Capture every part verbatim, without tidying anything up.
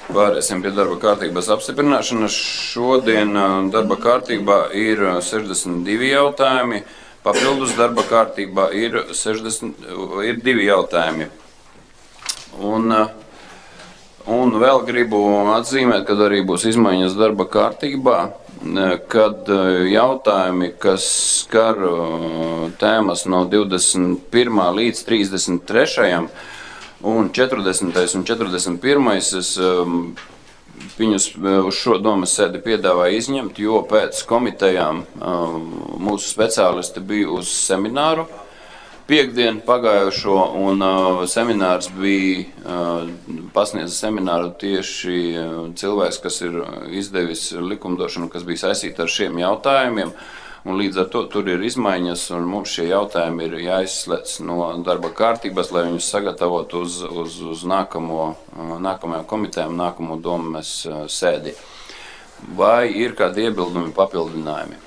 Pāriesim pie darba kārtības apstiprināšanas. Šodien darba kārtībā ir sešdesmit divi jautājumi, papildus darba kārtībā ir, sešdesmit, ir divi jautājumi. Un, un vēl gribu atzīmēt, kad arī būs izmaiņas darba kārtībā, kad jautājumi, kas skar tēmas no divdesmit pirmā līdz trīsdesmit trešajam un četrdesmitais un četrdesmit pirmais es um, viņus uz šo domas sēdi piedāvāju izņemt, jo pēc komitejām um, mūsu speciālisti bija uz semināru piekdienu pagājušo, un uh, seminārs bija uh, pasniedzis semināru tieši uh, cilvēks, kas ir izdevis likumdošanu, kas bija saistīta ar šiem jautājumiem. Un līdz ar to tur ir izmaiņas, un mums šie jautājumi ir jāizslēdz no darba kārtības, lai viņus sagatavotu uz, uz, uz nākamo, nākamajām komitejām, nākamo domas sēdi. Vai ir kādi iebildumi, papildinājumi?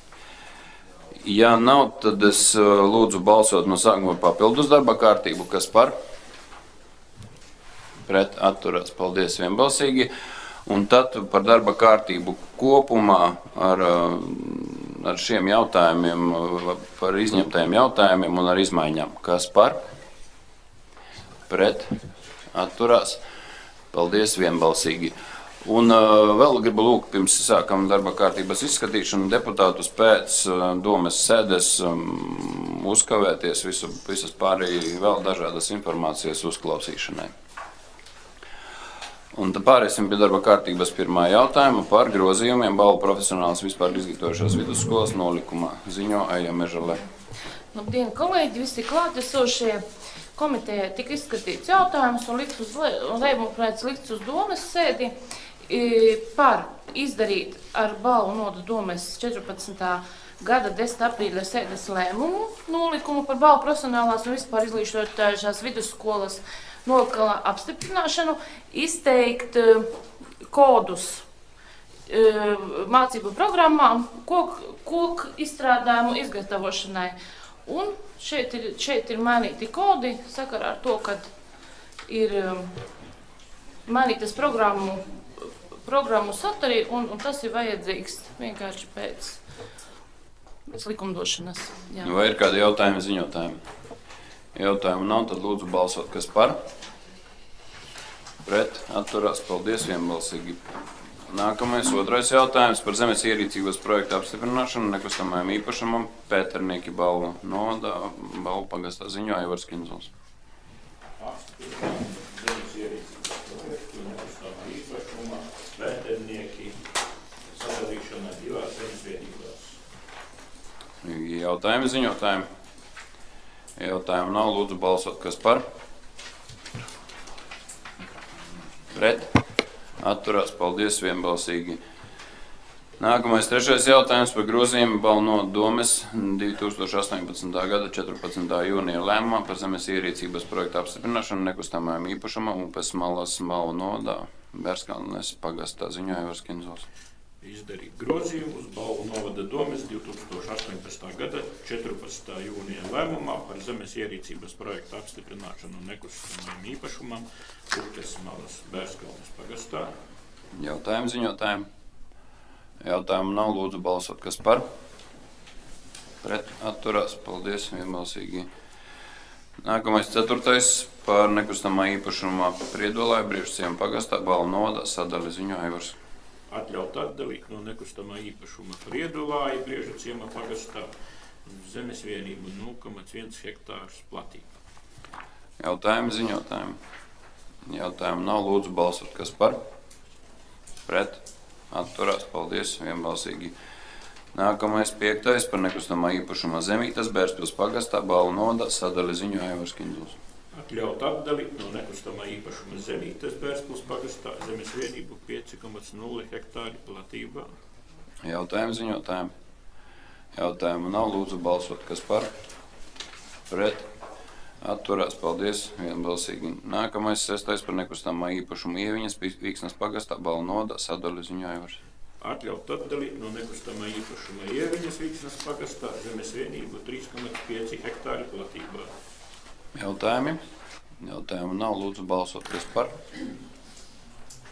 Ja nav, tad es lūdzu balsot no sākuma papildus darba kārtību. Kas par? Pret atturēts. Paldies vienbalsīgi. Un tad par darba kārtību kopumā ar ar šiem jautājumiem, par izņemtajiem jautājumiem un ar izmaiņām. Kas par? Pret? Atturās? Paldies vienbalsīgi. Un uh, vēl gribu lūgt, pirms sākam darba kārtības izskatīšanu, deputātus pēc uh, domas sēdes um, uzkavēties visu, visas pārējie vēl dažādas informācijas uzklausīšanai. Un tad pārēsim pie darba kārtības pirmā jautājuma par grozījumiem balvu profesionālas vispār izglītojušās vidusskolas nolikuma ziņo Aija Mežale. Labdien, kolēģi, visi klātesošie. Komitejai tika izskatīts jautājums un likts uz lēmumu projekts likts uz domas sēdi par izdarīt ar balvu nodu domas četrpadsmitā gada desmitā aprīļa sēdes lēmumu nolikumu par balvu profesionālās un vispār izglītojušās vidusskolas nolikuma apstiprināšanu, izteikt uh, kodus uh, mācību programmām, koku kok izstrādājumu izgatavošanai. Un šeit ir, šeit ir mainīti kodi sakarā ar to, kad ir um, mainītas programmu, programmu saturi, un, un tas ir vajadzīgs vienkārši pēc, pēc likumdošanas. Jā. Vai ir kādi jautājumi ziņotājiem? Jautājumu nav, tad lūdzu balsot, kas par? Pret, atturās, paldies vienbalsīgi. Nākamais, otrais jautājums par zemes ierīcības projektu apstiprināšanu nekustamajam īpašumam Pēternieki balvu novadā, balvu pagastā ziņo Aivars Kinzols. Zemes ierīcības projektu nekustamā īpašumā Pēternieki sadalīšanai divās zemes vienībās. Jautājumi ziņotājumi? Jautājumu nav, lūdzu balsot, kas par? Pret? Atturās, paldies vienbalsīgi. Nākamais trešais jautājums par grozījumu balvu no domes divi tūkstoši astoņpadsmitā gada četrpadsmitā jūnija lēmumā par zemes ierīcības projektu apstiprināšanu nekustamajam īpašumam Upes malas balvu novadā Bērskalnes pagastā ziņo Aivars Kinzols. Izdarīt grozījumu uz balvu novada domes divi tūkstoši astoņpadsmitā gada četrpadsmitā jūnija lēmumā par zemes ierīcības projektu apstiprināšanu nekustamajam īpašumam Upes malas Bērskalnes pagastā. Jautājumu ziņotājiem? Jautājumu nav, lūdzu balsot, kas par? Pret atturās, paldies vienbalsīgi. Nākamais ceturtais par nekustamā īpašumā Priedolā Briežciema pagastā balvu novadā sadali ziņo Aivars. Atļaut atdalīt no nekustamā īpašuma Priedolāja Briežciema pagastā zemes vienību nulle komats viens hektārs platībā. Jautājumi ziņotājiem? Jautājumu nav, lūdzu balsot, kas par? Pret atturās, paldies vienbalsīgi. Nākamais piektais par nekustamā īpašuma Zemītes Bērspils pagastā balvu novadā sadali ziņo Aivars Kinzols. Atļaut atdalīt no nekustamā īpašuma Zemītes Bērspils pagastā zemes vienību pieci komats nulle hektāri platībā. Jautājumu ziņotājiem? Jautājumu nav, lūdzu balsot, kas par? Pret atturās, paldies vienbalsīgi. Nākamais sestais par nekustamā īpašuma Ieviņas Vīksnas pagastā balvu novadā sadali ziņo Aivars. Atļaut atdalīt no nekustamā īpašuma Ieviņas Vīksnas pagastā zemes vienību trīs komats pieci hektāri platībā. Jautājumi? Jautājumu nav, lūdzu balsot, kas par?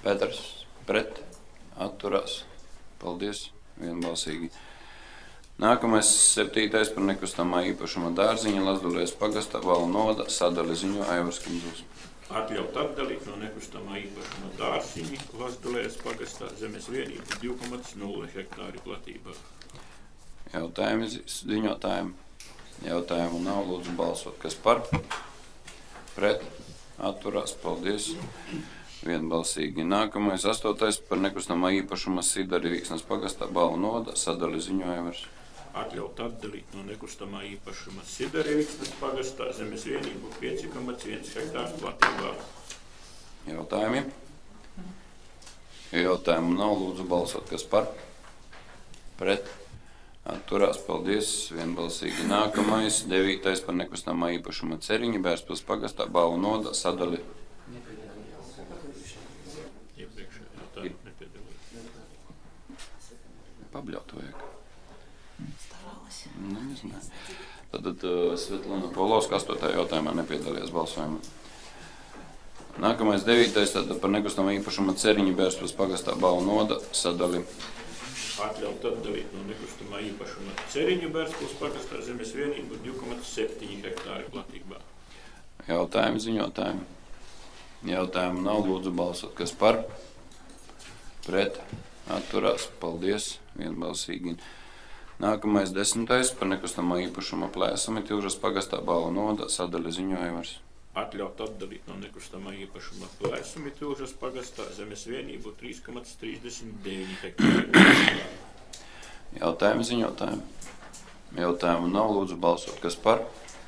Pēters pret, atturās. Paldies, vienbalsīgi. Nākamais septītais par nekustamā īpašuma dārziņa Lazdulēs pagastā Valnu novada sadali ziņo Aivars Kindzls. Atļaut atdalīt no nekustamā īpašuma dārziņa Lazdulēs pagastā zemes vienību divi komats nulle hektāri platībā. Jautājumi ziņotājiem. Jautājumu nav, lūdzu balsot. Kas par? Pret? Atturās. Paldies. Vienbalsīgi. Nākamais astotais par nekustamā īpašuma Sidari Vīksnas pagastā Valnu novada sadali ziņo Aivars. Atļaut atdalīt no nekustamā īpašuma Sidari Vīksnas pagastā zemes vienību pieci komats viens hektārs platībā. Jautājumi? Jautājumu nav, lūdzu balsot. Kas par? Pret? Atturās. Paldies. Vienbalsīgi. Nākamais devītais par nekustamā īpašuma Ceriņa Bērspils pagastā Valnu novada sadali. Iepriekšējā jautājumu nepiedalījās. Pabļaut vajag. Nu, nezinu. Tad uh, Svetlana Paulovska astotajā jautājumā nepiedalījās balsojumā. Nākamais devītais tad par nekustamā īpašuma Ceriņa Bērspils pagastā Valnu novada sadali. Atļaut atdalīt no nekustamā īpašuma Ceriņa Bērspils pagastā zemes vienību divi komats septiņi hektāri platībā. Jautājumi ziņotājumi. Jautājumu nav, lūdzu balsot. Kas par? Pret? Atturās. Paldies. Vienbalsīgi. Nākamais desmitais par nekustamā īpašuma Plēsami Tilžas pagastā Valnu novada sadali ziņo Aivars. Atļaut atdalīt no nekustamā īpašuma Plēsami Tilžas pagastā zemes vienību trīs komats trīsdesmit deviņi hektāri. Jautājumi ziņotājiem. Jautājumu nav, lūdzu balsot. Kas par?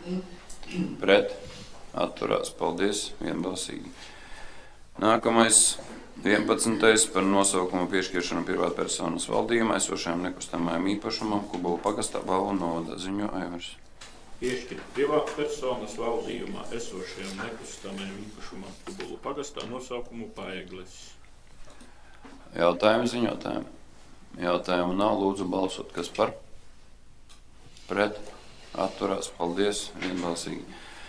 Pret? Atturās. Paldies. Vienbalsīgi. Nākamais vienpadsmitais par nosaukumu piešķiršanu privātpersonas valdījumā esošajam nekustamajam īpašumam Kubulu pagastā Valnu novada ziņo Aivars. Piešķirt privātpersonas valdījumā esošajam nekustamajam īpašumam Kubulu pagastā nosaukumu Paegles. Jautājumi ziņotājiem. Jautājumu nav, lūdzu balsot. Kas par? Pret? Atturās. Paldies. Vienbalsīgi.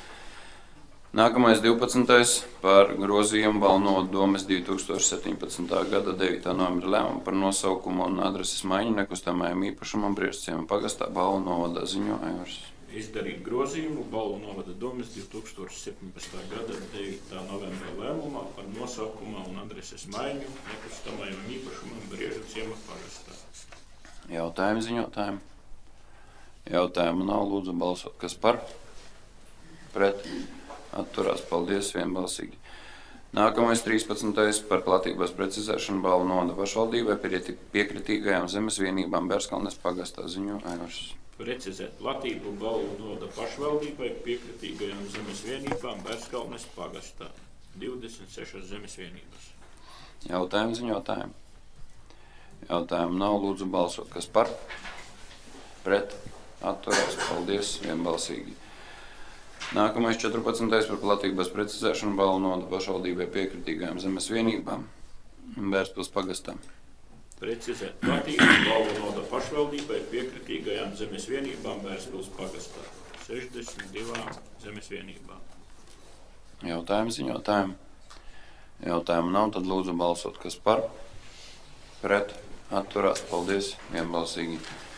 Nākamais divpadsmitais par grozījumu Valnu novada domes divi tūkstoši septiņpadsmitā gada devītā novembra lēmumu par nosaukumu un adreses maiņu nekustamajam īpašumam Briežciema pagastā Valnu novada ziņo Aivars. Izdarīt grozījumu Valnu novada domes divi tūkstoši septiņpadsmitā gada devītā novembra lēmumā par nosaukumu un adreses maiņu nekustamajam īpašumam Briežciema pagastā. Jautājumi ziņotājiem. Jautājumu nav, lūdzu balsot. Kas par? Pret? Atturās. Paldies. Vienbalsīgi. Nākamais trīspadsmitais par platības precizēšanu Valnu novada pašvaldībai piekritīgajām zemes vienībām Bērskalnes pagastā ziņo Aivars. Precizēt platību Valnu novada pašvaldībai piekritīgajām zemes vienībām Bērskalnes pagastā. divdesmit sešas zemes vienības. Jautājumi ziņotājiem. Jautājumu nav, lūdzu balsot. Kas par? Pret? Atturās. Paldies. Vienbalsīgi. Nākamais četrpadsmitais par platības precizēšanu Valnu novada pašvaldībai piekritīgajām zemes vienībām Bērspils pagastā. Precizēt platību Valnu novada pašvaldībai piekritīgajām zemes vienībām Bērspils pagastā. sešdesmit divām zemes vienībām. Jautājumi ziņotājiem. Jautājumu nav, tad lūdzu balsot. Kas par? Pret? Atturās. Paldies. Vienbalsīgi.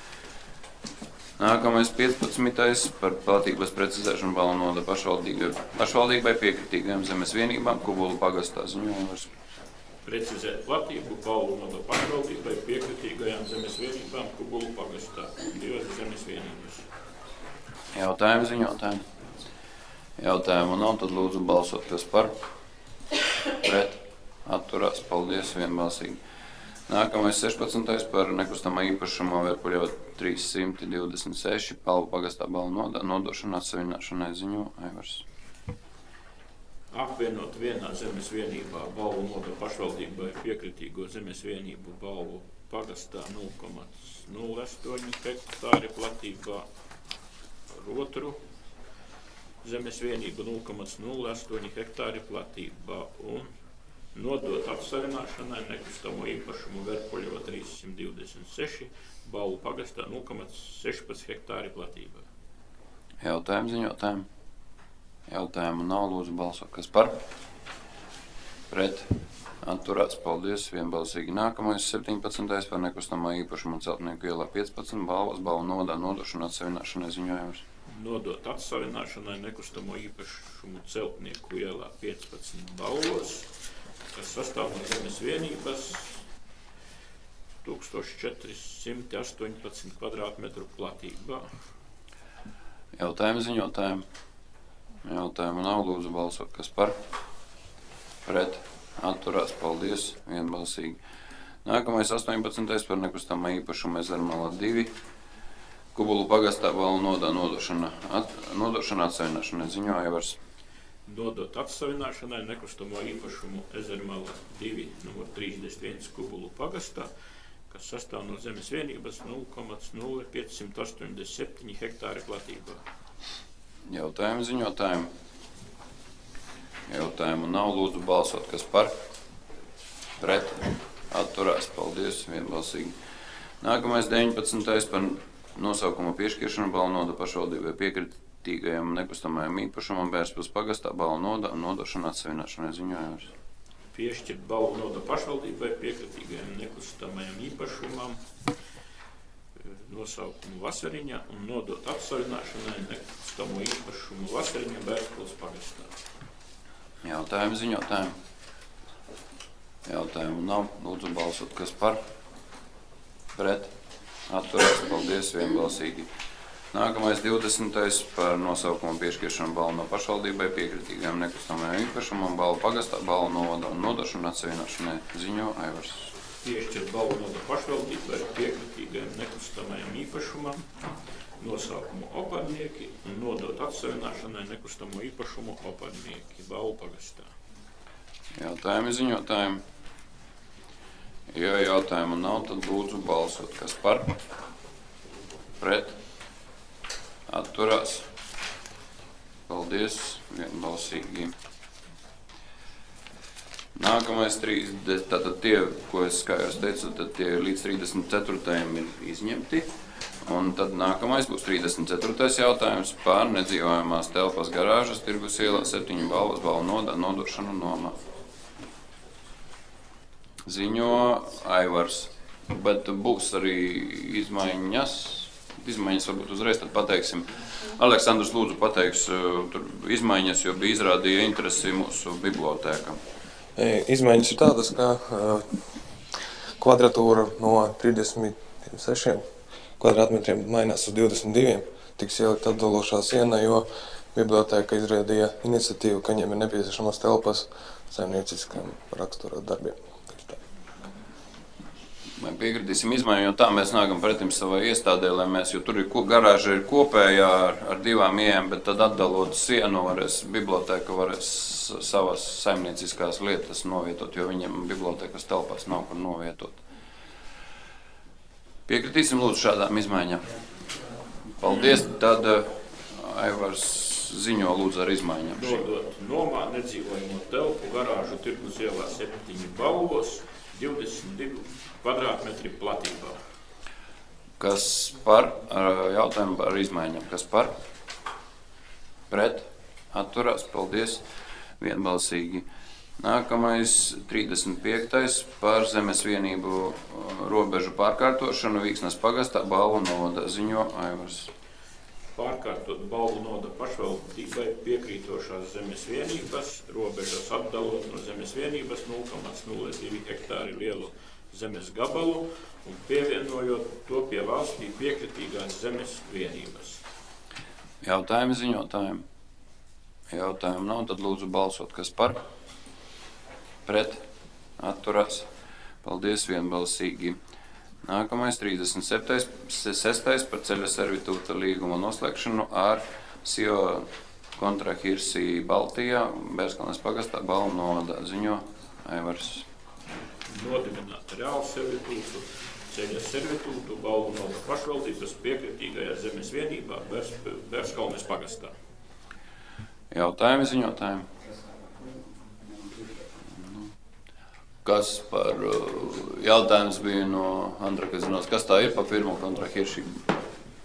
Nākamais piecpadsmitais par platības precizēšanu Valnu novada pašvaldībai piekritīgajām zemes vienībām Kubulu pagastā ziņo Aivars. Precizēt platību Valnu novada pašvaldībai piekritīgajām zemes vienībām Kubulu pagastā. Divas zemes vienības. Jautājumi ziņotājiem. Jautājumu nav, tad lūdzu balsot. Kas par? Pret? Atturās. Paldies. Vienbalsīgi. Nākamais sešpadsmitais par nekustamā īpašuma Vērpuļeva trīssimt divdesmit seši Palvu pagastā Valnu novada nodošanu atsavināšanai ziņo Aivars. Apvienot vienā zemes vienībā Valnu novada pašvaldībai piekritīgo zemes vienību Valvu pagastā nulle komats nulle astoņi hektāri platībā ar otru zemes vienību nulle komats nulle astoņi hektāri platībā un nodot apsavināšanai nekustamo īpašumu Vērpuļeva trīssimt divdesmit seši Valvu pagastā nulle komats sešpadsmit hektāri platībā. Jautājumu ziņotājiem. Jautājumu nav, lūdzu balsot. Kas par? Pret? Atturās, paldies, vienbalsīgi. Nākamais septiņpadsmitais par nekustamā īpašuma Celtnieku ielā piecpadsmit balvas, balvu nodā nodošana atsavināšanai ziņojums. Nodot atsavināšanai nekustamo īpašumu Celtnieku ielā piecpadsmit balvos, kas sastāv no zemes vienības tūkstoš četri simti astoņpadsmit kvadrātmetru platībā. Jautājumi ziņotājiem. Jautājumu nav, lūdzu balsot, kas par, pret, atturās, paldies, vienbalsīgi. Nākamais astoņpadsmitais par nekustamā īpašuma Ezermalā divi, Kubulu pagastā balvu nodā nodošana, at, nodošana atsavināšanai ziņo Aivars. Nodot atsavināšanai nekustamo īpašumu Ezermalā divi, numur trīsdesmit viens Kubulu pagastā, kas sastāv no zemes vienības nulle komats nulle pieci astoņdesmit septiņi hektāri platībā. Jautājumi ziņotājiem. Jautājumu nav, lūdzu balsot, kas par, pret, atturās, paldies, vienbalsīgi. Nākamais deviņpadsmitais par nosaukumu piešķiršanu balvu noda pašvaldībai piekritīgajam nekustamajam īpašumam Bērspils pagastā balvu noda un nodošana atsavināšanai ziņojums. Piešķirt balvu noda pašvaldībai piekritīgajam nekustamajam īpašumam nosaukumu Vasariņa un nodot atsavināšanai nekustamo īpašumu Vasariņa Bērspils pagastā. Jautājumi ziņotājiem. Jautājumu nav, lūdzu balsot, kas par, pret, atturās, paldies, vienbalsīgi. Nākamais divdesmitais par nosaukumu piešķiršanu balvu no pašvaldībai piekritīgajam nekustamajam īpašumam balvu pagastā, balvu novada un nodošanu atsavināšanai ziņo Aivars. Piešķirt balvu noda pašvaldībai piekritīgajam nekustamajam īpašumam nosaukumu Opadnieki un nodot atsavināšanai nekustamo īpašumu Opadnieki balvu pagastā. Jautājumi ziņotājiem. Ja jautājumu nav, tad lūdzu balsot, kas par, pret, atturās, paldies, vienbalsīgi. Nākamais trīsdesmit, tātad tie, ko es kā jūs teicu, tad tie līdz trīsdesmit ceturtajam ir izņemti. Un tad nākamais būs trīsdesmit ceturtais jautājums par nedzīvojamās telpas garāžas Tirgus ielā septiņu balvas balvu nodā nodošanu nomā. Ziņo Aivars, bet būs arī izmaiņas. Izmaiņas varbūt uzreiz tad pateiksim. Aleksandrs lūdzu pateiks tur izmaiņas, jo bija izrādīja interesi mūsu bibliotēkam. Izmaiņas ir tādas, ka kvadratūra no trīsdesmit sešiem kvadrātmetriem mainās uz divdesmit diviem. Tiks ielikt atdalošā siena, jo bibliotēka izrādīja iniciatīvu, ka viņiem ir nepieciešamas telpas saimnieciskām rakstura darbiem. Mēs piekritīsim izmaiņu, jo tā mēs nākam pretim savai iestādē, lai mēs, jo tur ir garāža ir kopējā ar, ar divām ieejām, bet tad atdalot sienu varēs, bibliotēka varēs savas saimnieciskās lietas novietot, jo viņiem bibliotēkas telpās nav kur novietot. Piekritīsim lūdzu šādām izmaiņām. Paldies, tad Aivars ziņo lūdzu ar izmaiņām. Nodot nomā nedzīvojamo telpu garāžu Tirgus ielā septiņu balvos, divdesmit divi kvadrātmetri platībā. Kas par jautājumu par izmaiņām? Kas par? Pret? Atturās? Paldies. Vienbalsīgi. Nākamais trīsdesmit piektais par zemes vienību robežu pārkārtošanu Vīksnes pagastā balvu noda ziņo Aivars. Pārkārtot balvu noda pašvaldībai piekrītošās zemes vienības, robežas atdalot no zemes vienības nulle komats nulle divi hektāri lielu zemes gabalu un pievienojot to pie valstī piekritīgās zemes vienības. Jautājumi ziņotājiem. Jautājumu nav, tad lūdzu balsot, kas par, pret, atturās. Paldies, vienbalsīgi. Nākamais trīsdesmit sestais par ceļa servitūta līguma noslēgšanu ar Sio Kontra Hirsi Baltijā, Bērskalnes pagastā, balvu novada ziņo Aivars. Nodibināt reālu servitūtu, ceļa servitūtu, balvu noda pašvaldības piekritīgajā zemes vienībā Bērskalnes pagastā. Jautājumi ziņotājiem. Kas par jautājums bija no Andra, kas zinās, kas tā ir pa pirmo Kontra Hirsi?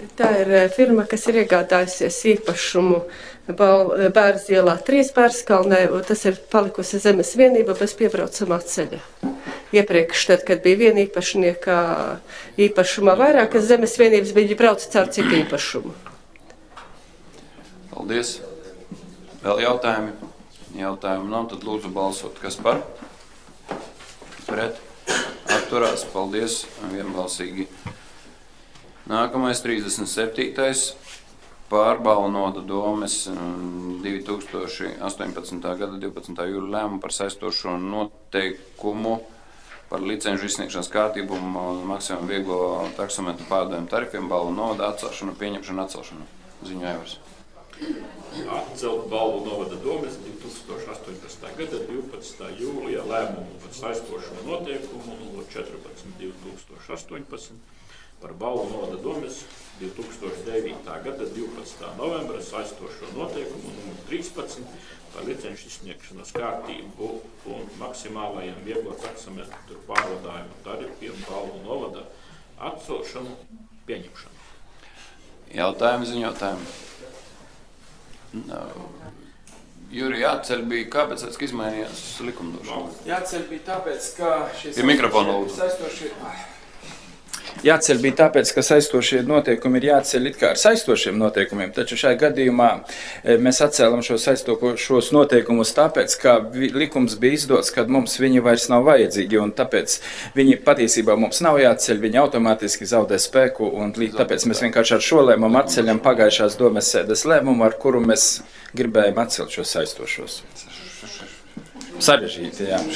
Tā ir firma, kas ir iegādājusies īpašumu Bērzu ielā trīs Bērzkalnē, un tas ir palikusi zemes vienība bez piebraucamā ceļa. Iepriekš, tad, kad bija viena īpašnieka īpašumā vairākas zemes vienības, viņi brauca caur citu īpašumu. Paldies. Vēl jautājumi? Jautājumi nav, tad lūdzu balsot. Kas par? Pret? Atturās. Paldies. Vienbalsīgi. Nākamais trīsdesmit septītais pārbalvu noda domes divi tūkstoši astoņpadsmitā gada divpadsmitā jūlija lēmumu par saistošo noteikumu par licenču izsniegšanas kārtību un maksājumu vieglo taksometru pārdevumu tarifiem, balvu novada atcelšanu, pieņemšanu, atcelšanu. Ziņo Aivars. Atcelt balvu novada domes divi tūkstoši astoņpadsmitā gada divpadsmitā jūlijā lēmumu par saistošo noteikumu numur četrpadsmit divi tūkstoši astoņpadsmit par balvu novada domes divi tūkstoši devītā gada divpadsmitā novembra saistošo noteikumu numur trīspadsmit par licenču izsniegšanas kārtību un maksimālajiem vieglo taksometru pārvadājumu tarifiem balvu novada atcelšanu, pieņemšanu. Jautājumi, ziņotājumi. No. Juri, jāceļ bija kāpēc, ka izmainījās likumdošana? Jāceļ bija tāpēc, ka šie Pie mikrofona lūdzu. saistošie... Jāceļ bija tāpēc, ka saistošie noteikumi ir jāceļ it kā ar saistošiem noteikumiem, taču šajā gadījumā mēs atcēlam šo saistošos noteikumus tāpēc, ka likums bija izdots, kad mums viņi vairs nav vajadzīgi, un tāpēc viņi patiesībā mums nav jāceļ, viņi automātiski zaudē spēku, un tāpēc mēs vienkārši ar šo lēmumu atceļam pagājušās domes sēdes lēmumu, ar kuru mēs gribējām atcelt šos saistošos. Sarežģīti, jā.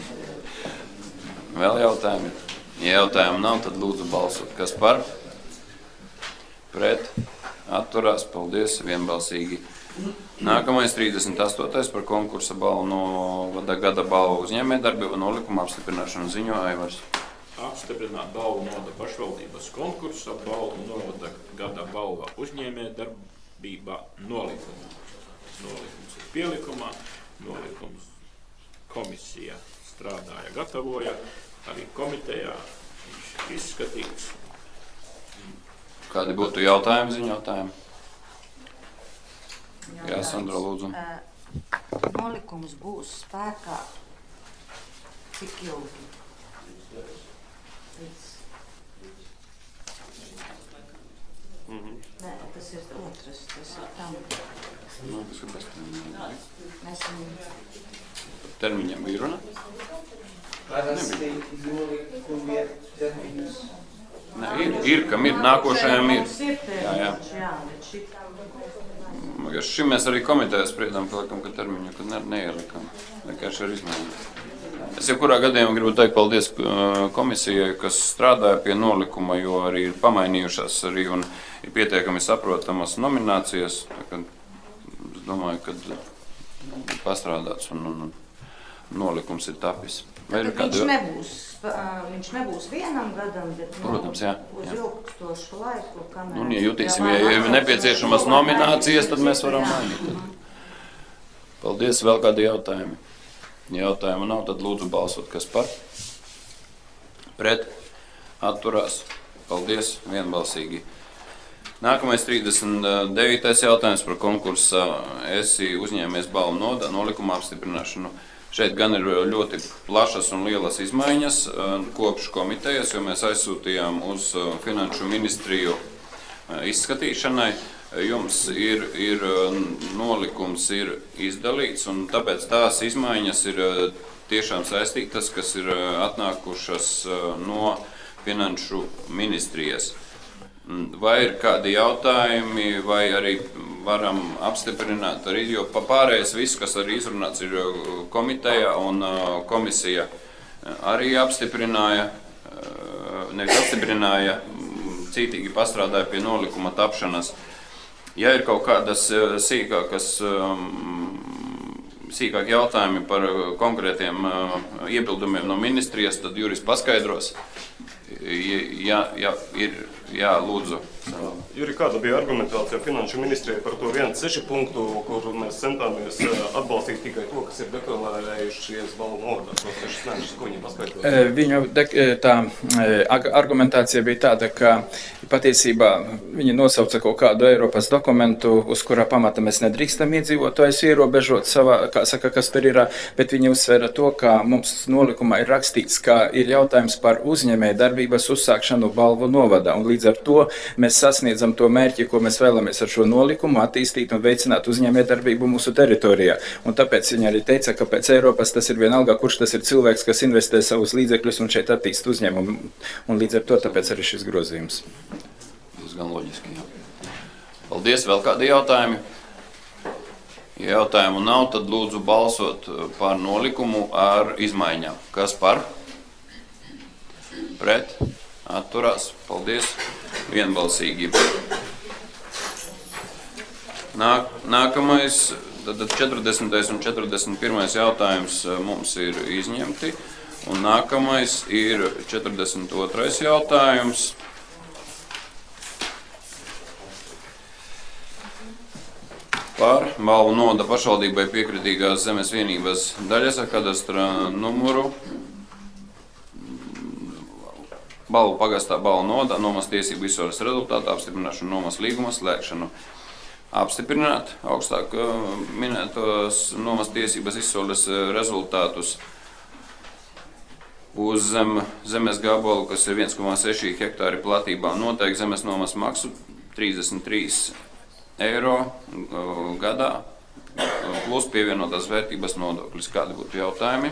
Vēl jautājumi? Ja jautājumu nav, tad lūdzu balsot. Kas par? Pret? Atturās. Paldies. Vienbalsīgi. Nākamais trīsdesmit astotais par konkursa balvu novada gada balvu uzņēmējdarbību nolikumu apstiprināšanu ziņo Aivars. Apstiprināt balvu novada pašvaldības konkursa balvu novada gada balva uzņēmējdarbībā nolikumu. Nolikums ir pielikumā. Nolikums komisija strādāja, gatavoja. Arī komitejā viņš ir izskatīts. Kādi būtu jautājumi, ziņotājumi? Jā, Sandra, lūdzu. Nolikums būs spēkā cik ilgi? Mm-hmm. Nē, tas ir otrs, tas ir tam. No, tas ir bez termiņiem. Mēs viņam... Termiņiem bija runa? Parasti nolikumi ir termiņus. Nē, ir, ir, kam ir, nākošajam ir. Ir termiņš, jā, jā. jā, bet šitam... Šim mēs arī komitejā spriedām, ka, likam, ka termiņu, kad ne, neielikam. Vienkārši ar izmaiņu. Es jau kurā gadījumā gribu teikt paldies komisijai, kas strādāja pie nolikuma, jo arī ir pamainījušās arī un ir pietiekami saprotamas nominācijas. Kad, es domāju, ka pastrādāts un, un, un nolikums ir tapis. Viņš, kādu... nebūs, viņš nebūs vienam gadam, bet Protams, jā, uz jā. ilgstošu laiku. Kamēr... Un, ja jutīsim, ja ir nepieciešamas nominācijas, tad mēs varam mainīt. Paldies, vēl kādi jautājumi? Jautājumu nav, tad lūdzu balsot, kas par? Pret? Atturās? Paldies, vienbalsīgi. Nākamais trīsdesmit devītais jautājums par konkursa esi uzņēmies balvu noda nolikuma apstiprināšanu. Šeit gan ir ļoti plašas un lielas izmaiņas kopš komitejas, jo mēs aizsūtījām uz Finanšu ministriju izskatīšanai. Jums ir, ir nolikums ir izdalīts, un tāpēc tās izmaiņas ir tiešām saistītas, kas ir atnākušas no Finanšu ministrijas. Vai ir kādi jautājumi, vai arī varam apstiprināt, arī, jo pārējais viss, kas arī izrunāts, ir komiteja, un komisija arī apstiprināja, nevis apstiprināja, cītīgi pastrādāja pie nolikuma tapšanas. Ja ir kaut kādas sīkākas, sīkāk jautājumi par konkrētiem iebildumiem no ministrijas, tad Juris paskaidros. Ja, ja ir, jā, lūdzu. Juri, kāda bija argumentācija Finanšu ministrijai par to viens seši punktu, kur mēs centāmies atbalstīt tikai to, kas ir deklarējušies balvu novadā tos sešus mēnešus, ko viņi paskaidroja? Viņu tā argumentācija bija tāda, ka patiesībā viņi nosauca kaut kādu Eiropas dokumentu, uz kurā pamata mēs nedrīkstam iedzīvotājus ierobežot savā, kā saka, kas tur ir, bet viņi uzsvēra to, ka mums nolikumā ir rakstīts, ka ir jautājums par uzņēmēju darbības uzsākšanu balvu novadā, un līdz ar to mēs sasniedzam to mērķi, ko mēs vēlamies ar šo nolikumu attīstīt un veicināt uzņēmējdarbību mūsu teritorijā. Un tāpēc viņi arī teica, ka pēc Eiropas tas ir vienalga, kurš tas ir cilvēks, kas investē savus līdzekļus un šeit attīst uzņēmumu. Un līdz ar to tāpēc arī šis grozījums. Diezgan loģiski, jā. Paldies, vēl kādi jautājumi? Ja jautājumu nav, tad lūdzu balsot par nolikumu ar izmaiņām. Kas par? Pret? Atturās. Paldies. Vienbalsīgi. Nāk, nākamais, tad četrdesmitais un četrdesmit pirmais jautājums mums ir izņemti. Un nākamais ir četrdesmit otrais jautājums. Par balvu noda pašvaldībai piekritīgās zemes vienības daļas ar kadastra numuru. Balvu pagastā balvu noda, nomas tiesību izsoles rezultātu, apstiprināšanu nomas līguma slēgšanu. Apstiprināt augstāk minētos nomas tiesības izsoles rezultātus uz zem, zemes gabalu, kas ir viens komats seši hektāri platībā. Noteikti zemes nomas maksu trīsdesmit trīs eiro gadā, plus pievienotās vērtības nodoklis. Kādi būtu jautājumi?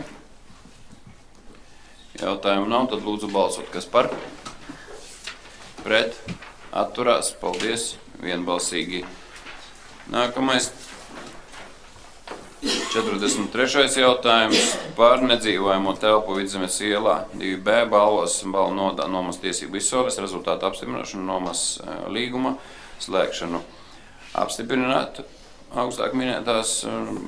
Jautājumu nav, tad lūdzu balsot. Kas par? Pret? Atturās? Paldies. Vienbalsīgi. Nākamais. četrdesmit trešais jautājums par nedzīvojamo telpu Vidzemes ielā divi B balvos balvu nodā nomas tiesību izsoles rezultātu apstiprināšanu nomas līguma slēgšanu. Apstiprināt augstāk minētās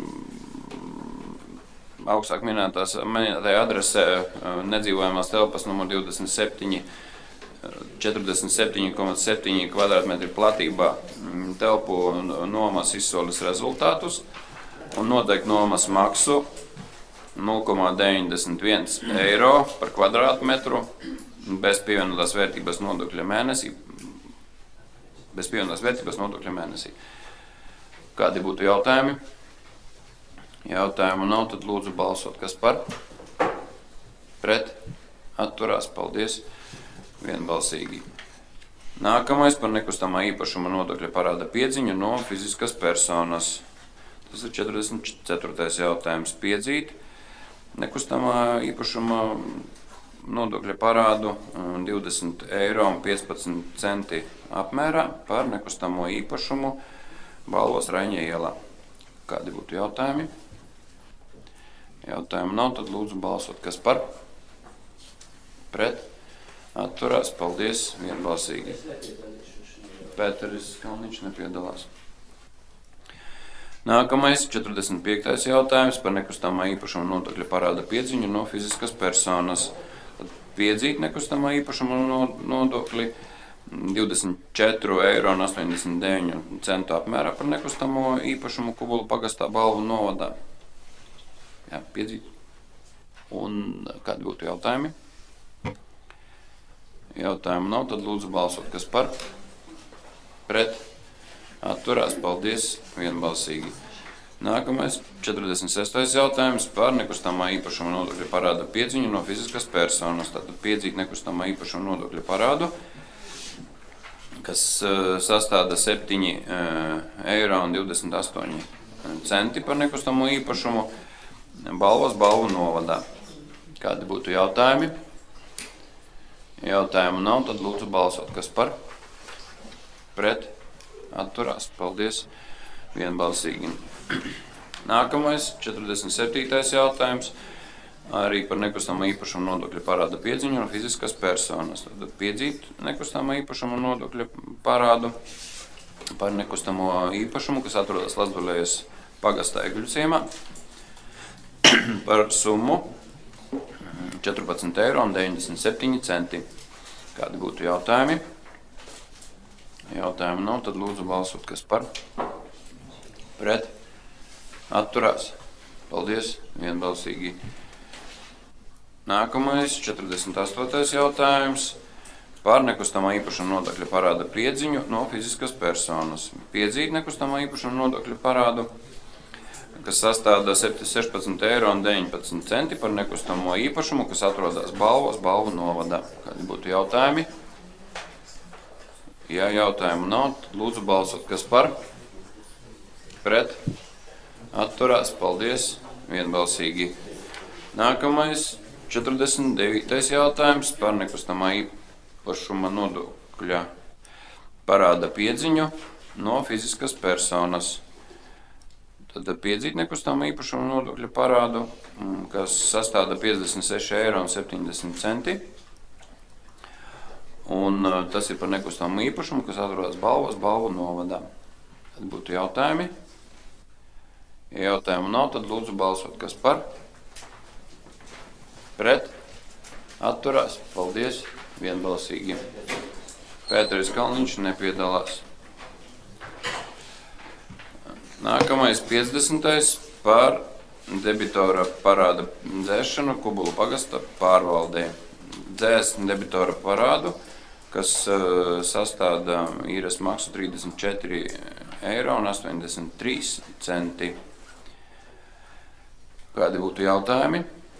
augstāk minētās minētajā adresē nedzīvojamās telpas numur divdesmit septiņi, četrdesmit septiņi komats septiņi kvadrātmetri platībā telpu nomas izsoles rezultātus un noteikti nomas maksu nulle komats deviņdesmit viens eiro par kvadrātmetru bez pievienotās vērtības nodokļa mēnesī. Bez pievienotās vērtības nodokļa mēnesī. Kādi būtu jautājumi? Jautājumu nav, tad lūdzu balsot. Kas par? Pret? Atturās. Paldies. Vienbalsīgi. Nākamais par nekustamā īpašuma nodokļa parāda piedziņu no fiziskas personas. Tas ir četrdesmit ceturtais jautājums. Piedzīt nekustamā īpašuma nodokļa parādu divdesmit eiro un piecpadsmit centi apmērā par nekustamo īpašumu Balvos Raņa ielā. Kādi būtu jautājumi? Jautājumu nav, tad lūdzu balsot. Kas par? Pret? Atturās. Paldies. Vienbalsīgi. Pēteris Kalniņš nepiedalās. Nākamais, četrdesmit piektais jautājums par nekustamā īpašuma nodokļa parāda piedziņu no fiziskas personas. Piedzīt nekustamā īpašuma nodokļi divdesmit četri eiro un astoņdesmit deviņi centu apmērā par nekustamo īpašumu Kubulu pagastā Balvu novadā. Jā, piedzīt. Un kādi būtu jautājumi? Jautājumu nav, tad lūdzu balsot. Kas par? Pret? Atturās. Paldies. Vienbalsīgi. Nākamais, četrdesmit sestais jautājums par nekustamā īpašuma nodokļa parāda piedziņu no fiziskas personas. Tātad piedzīt nekustamā īpašuma nodokļa parādu, kas sastāda septiņi eiro un divdesmit astoņi centi par nekustamo īpašumu Balvos Balvu novadā. Kādi būtu jautājumi? Jautājumu nav, tad lūdzu balsot. Kas par? Pret? Atturās. Paldies. Vienbalsīgi. Nākamais, četrdesmit septītais jautājums. Arī par nekustamā īpašuma nodokļa parāda piedziņu no fiziskas personas. Tad piedzīt nekustamā īpašuma nodokļa parādu par nekustamo īpašumu, kas atrodas Lasdulejas pagastā Eguļciemā, par summu četrpadsmit eiro un deviņdesmit septiņi centi. Kādi būtu jautājumi? Jautājumu nav, tad lūdzu balsot, kas par, pret, atturās. Paldies, vienbalsīgi. Nākamais, četrdesmit astotais jautājums par nekustamā īpašuma nodokļa parāda piedziņu no fiziskas personas. Piedzīt nekustamā īpašuma nodokļa parādu, kas sastāda sešpadsmit eiro un deviņpadsmit centi par nekustamo īpašumu, kas atrodas Balvos, Balvu novadā. Kādi būtu jautājumi? Ja jautājumu nav, tad lūdzu balsot, kas par, pret, atturās, paldies, vienbalsīgi. Nākamais, četrdesmit devītais jautājums par nekustamā īpašuma nodokļa parāda piedziņu no fiziskas personas. Tad piedzīt nekustamā īpašuma nodokļa parādu, kas sastāda piecdesmit seši eiro un septiņdesmit centi. Un tas ir par nekustamo īpašumu, kas atrodas Balvos, Balvu novadā. Tad būtu jautājumi. Ja jautājumu nav, tad lūdzu balsot, kas par, pret, atturās, paldies, vienbalsīgi. Pēteris Kalniņš nepiedalās. Nākamais piecdesmitais par debitora parāda dzēšanu Kubulu pagasta pārvaldē. Dzēs debitora parādu, kas uh, sastāda īres maksu trīsdesmit četri eiro un astoņdesmit trīs centi. Kādi būtu jautājumi?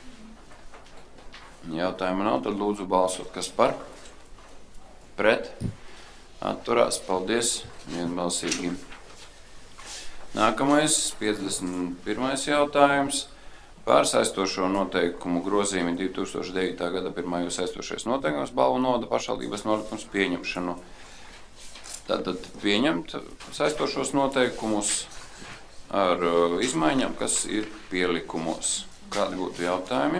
Jautājumu nav, tad lūdzu balsot, kas par, pret, atturās, paldies, vienbalsīgi. Nākamais, piecdesmit pirmais jautājums. Par saistošo noteikumu grozījumu divi tūkstoši devītā gada pirmajā saistošais noteikums Balvu novada pašvaldības nolikums pieņemšanu. Tātad pieņemt saistošos noteikumus ar izmaiņām, kas ir pielikumos. Kādi būtu jautājumi?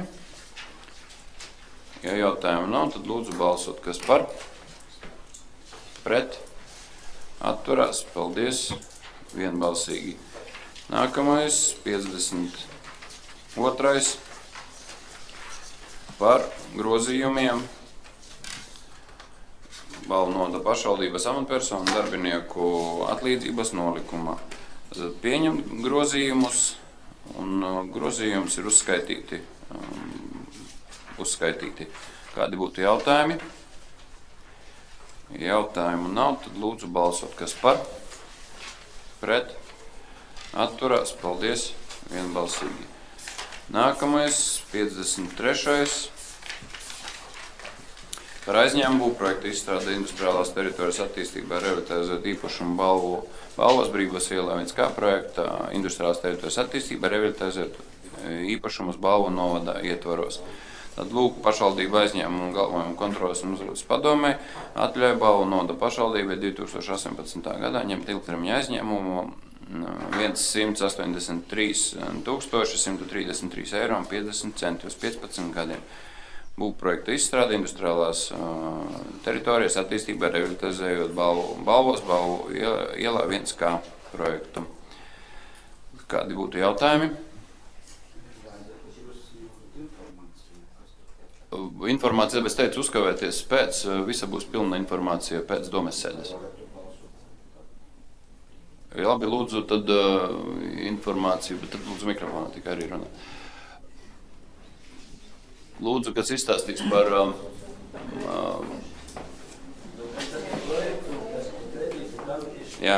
Ja jautājumu nav, tad lūdzu balsot, kas par, pret, atturās, paldies, vienbalsīgi. Nākamais, piecdesmit otrais par grozījumiem Balvu novada pašvaldības amatpersonu darbinieku atlīdzības nolikumā. Tad pieņemt grozījumus, un grozījums ir uzskaitīti. Um, uzskaitīti. Kādi būtu jautājumi? Ja jautājumu nav, tad lūdzu balsot, kas par, pret, atturās, paldies, vienbalsīgi. Nākamais, piecdesmit trešais par aizņēmumu būvprojektu izstrāde industriālās teritorijas attīstībā revitalizēt īpašumu Balvu, Balvos Brīvos ielā viens kā projektā industriālās teritorijas attīstībā revitalizēt īpašumus Balvu novadā ietvaros. Tad lūk, pašvaldība aizņēmumu un galvojumu kontrolas un uzraudzības padomē atļauj Balvu novada pašvaldībai divi tūkstoši astoņpadsmitā gadā ņemt ilgtermiņa aizņēmumu simt astoņdesmit trīs tūkstoši simt trīsdesmit trīs eiro un piecdesmit centi uz piecpadsmit gadiem. Būvprojekta izstrāde industriālās uh, teritorijas attīstībā revitalizējot Balvu, Balvos, Balvu ielā viens kā projektu. Kādi būtu jautājumi? Informācija, bet es teicu, uzkavēties pēc, visa būs pilna informācija pēc domes sēdes. Labi, lūdzu, tad uh, informāciju, bet tad lūdzu mikrofonā tikai arī runā. Lūdzu, kas izstāstīs par um, um, jā.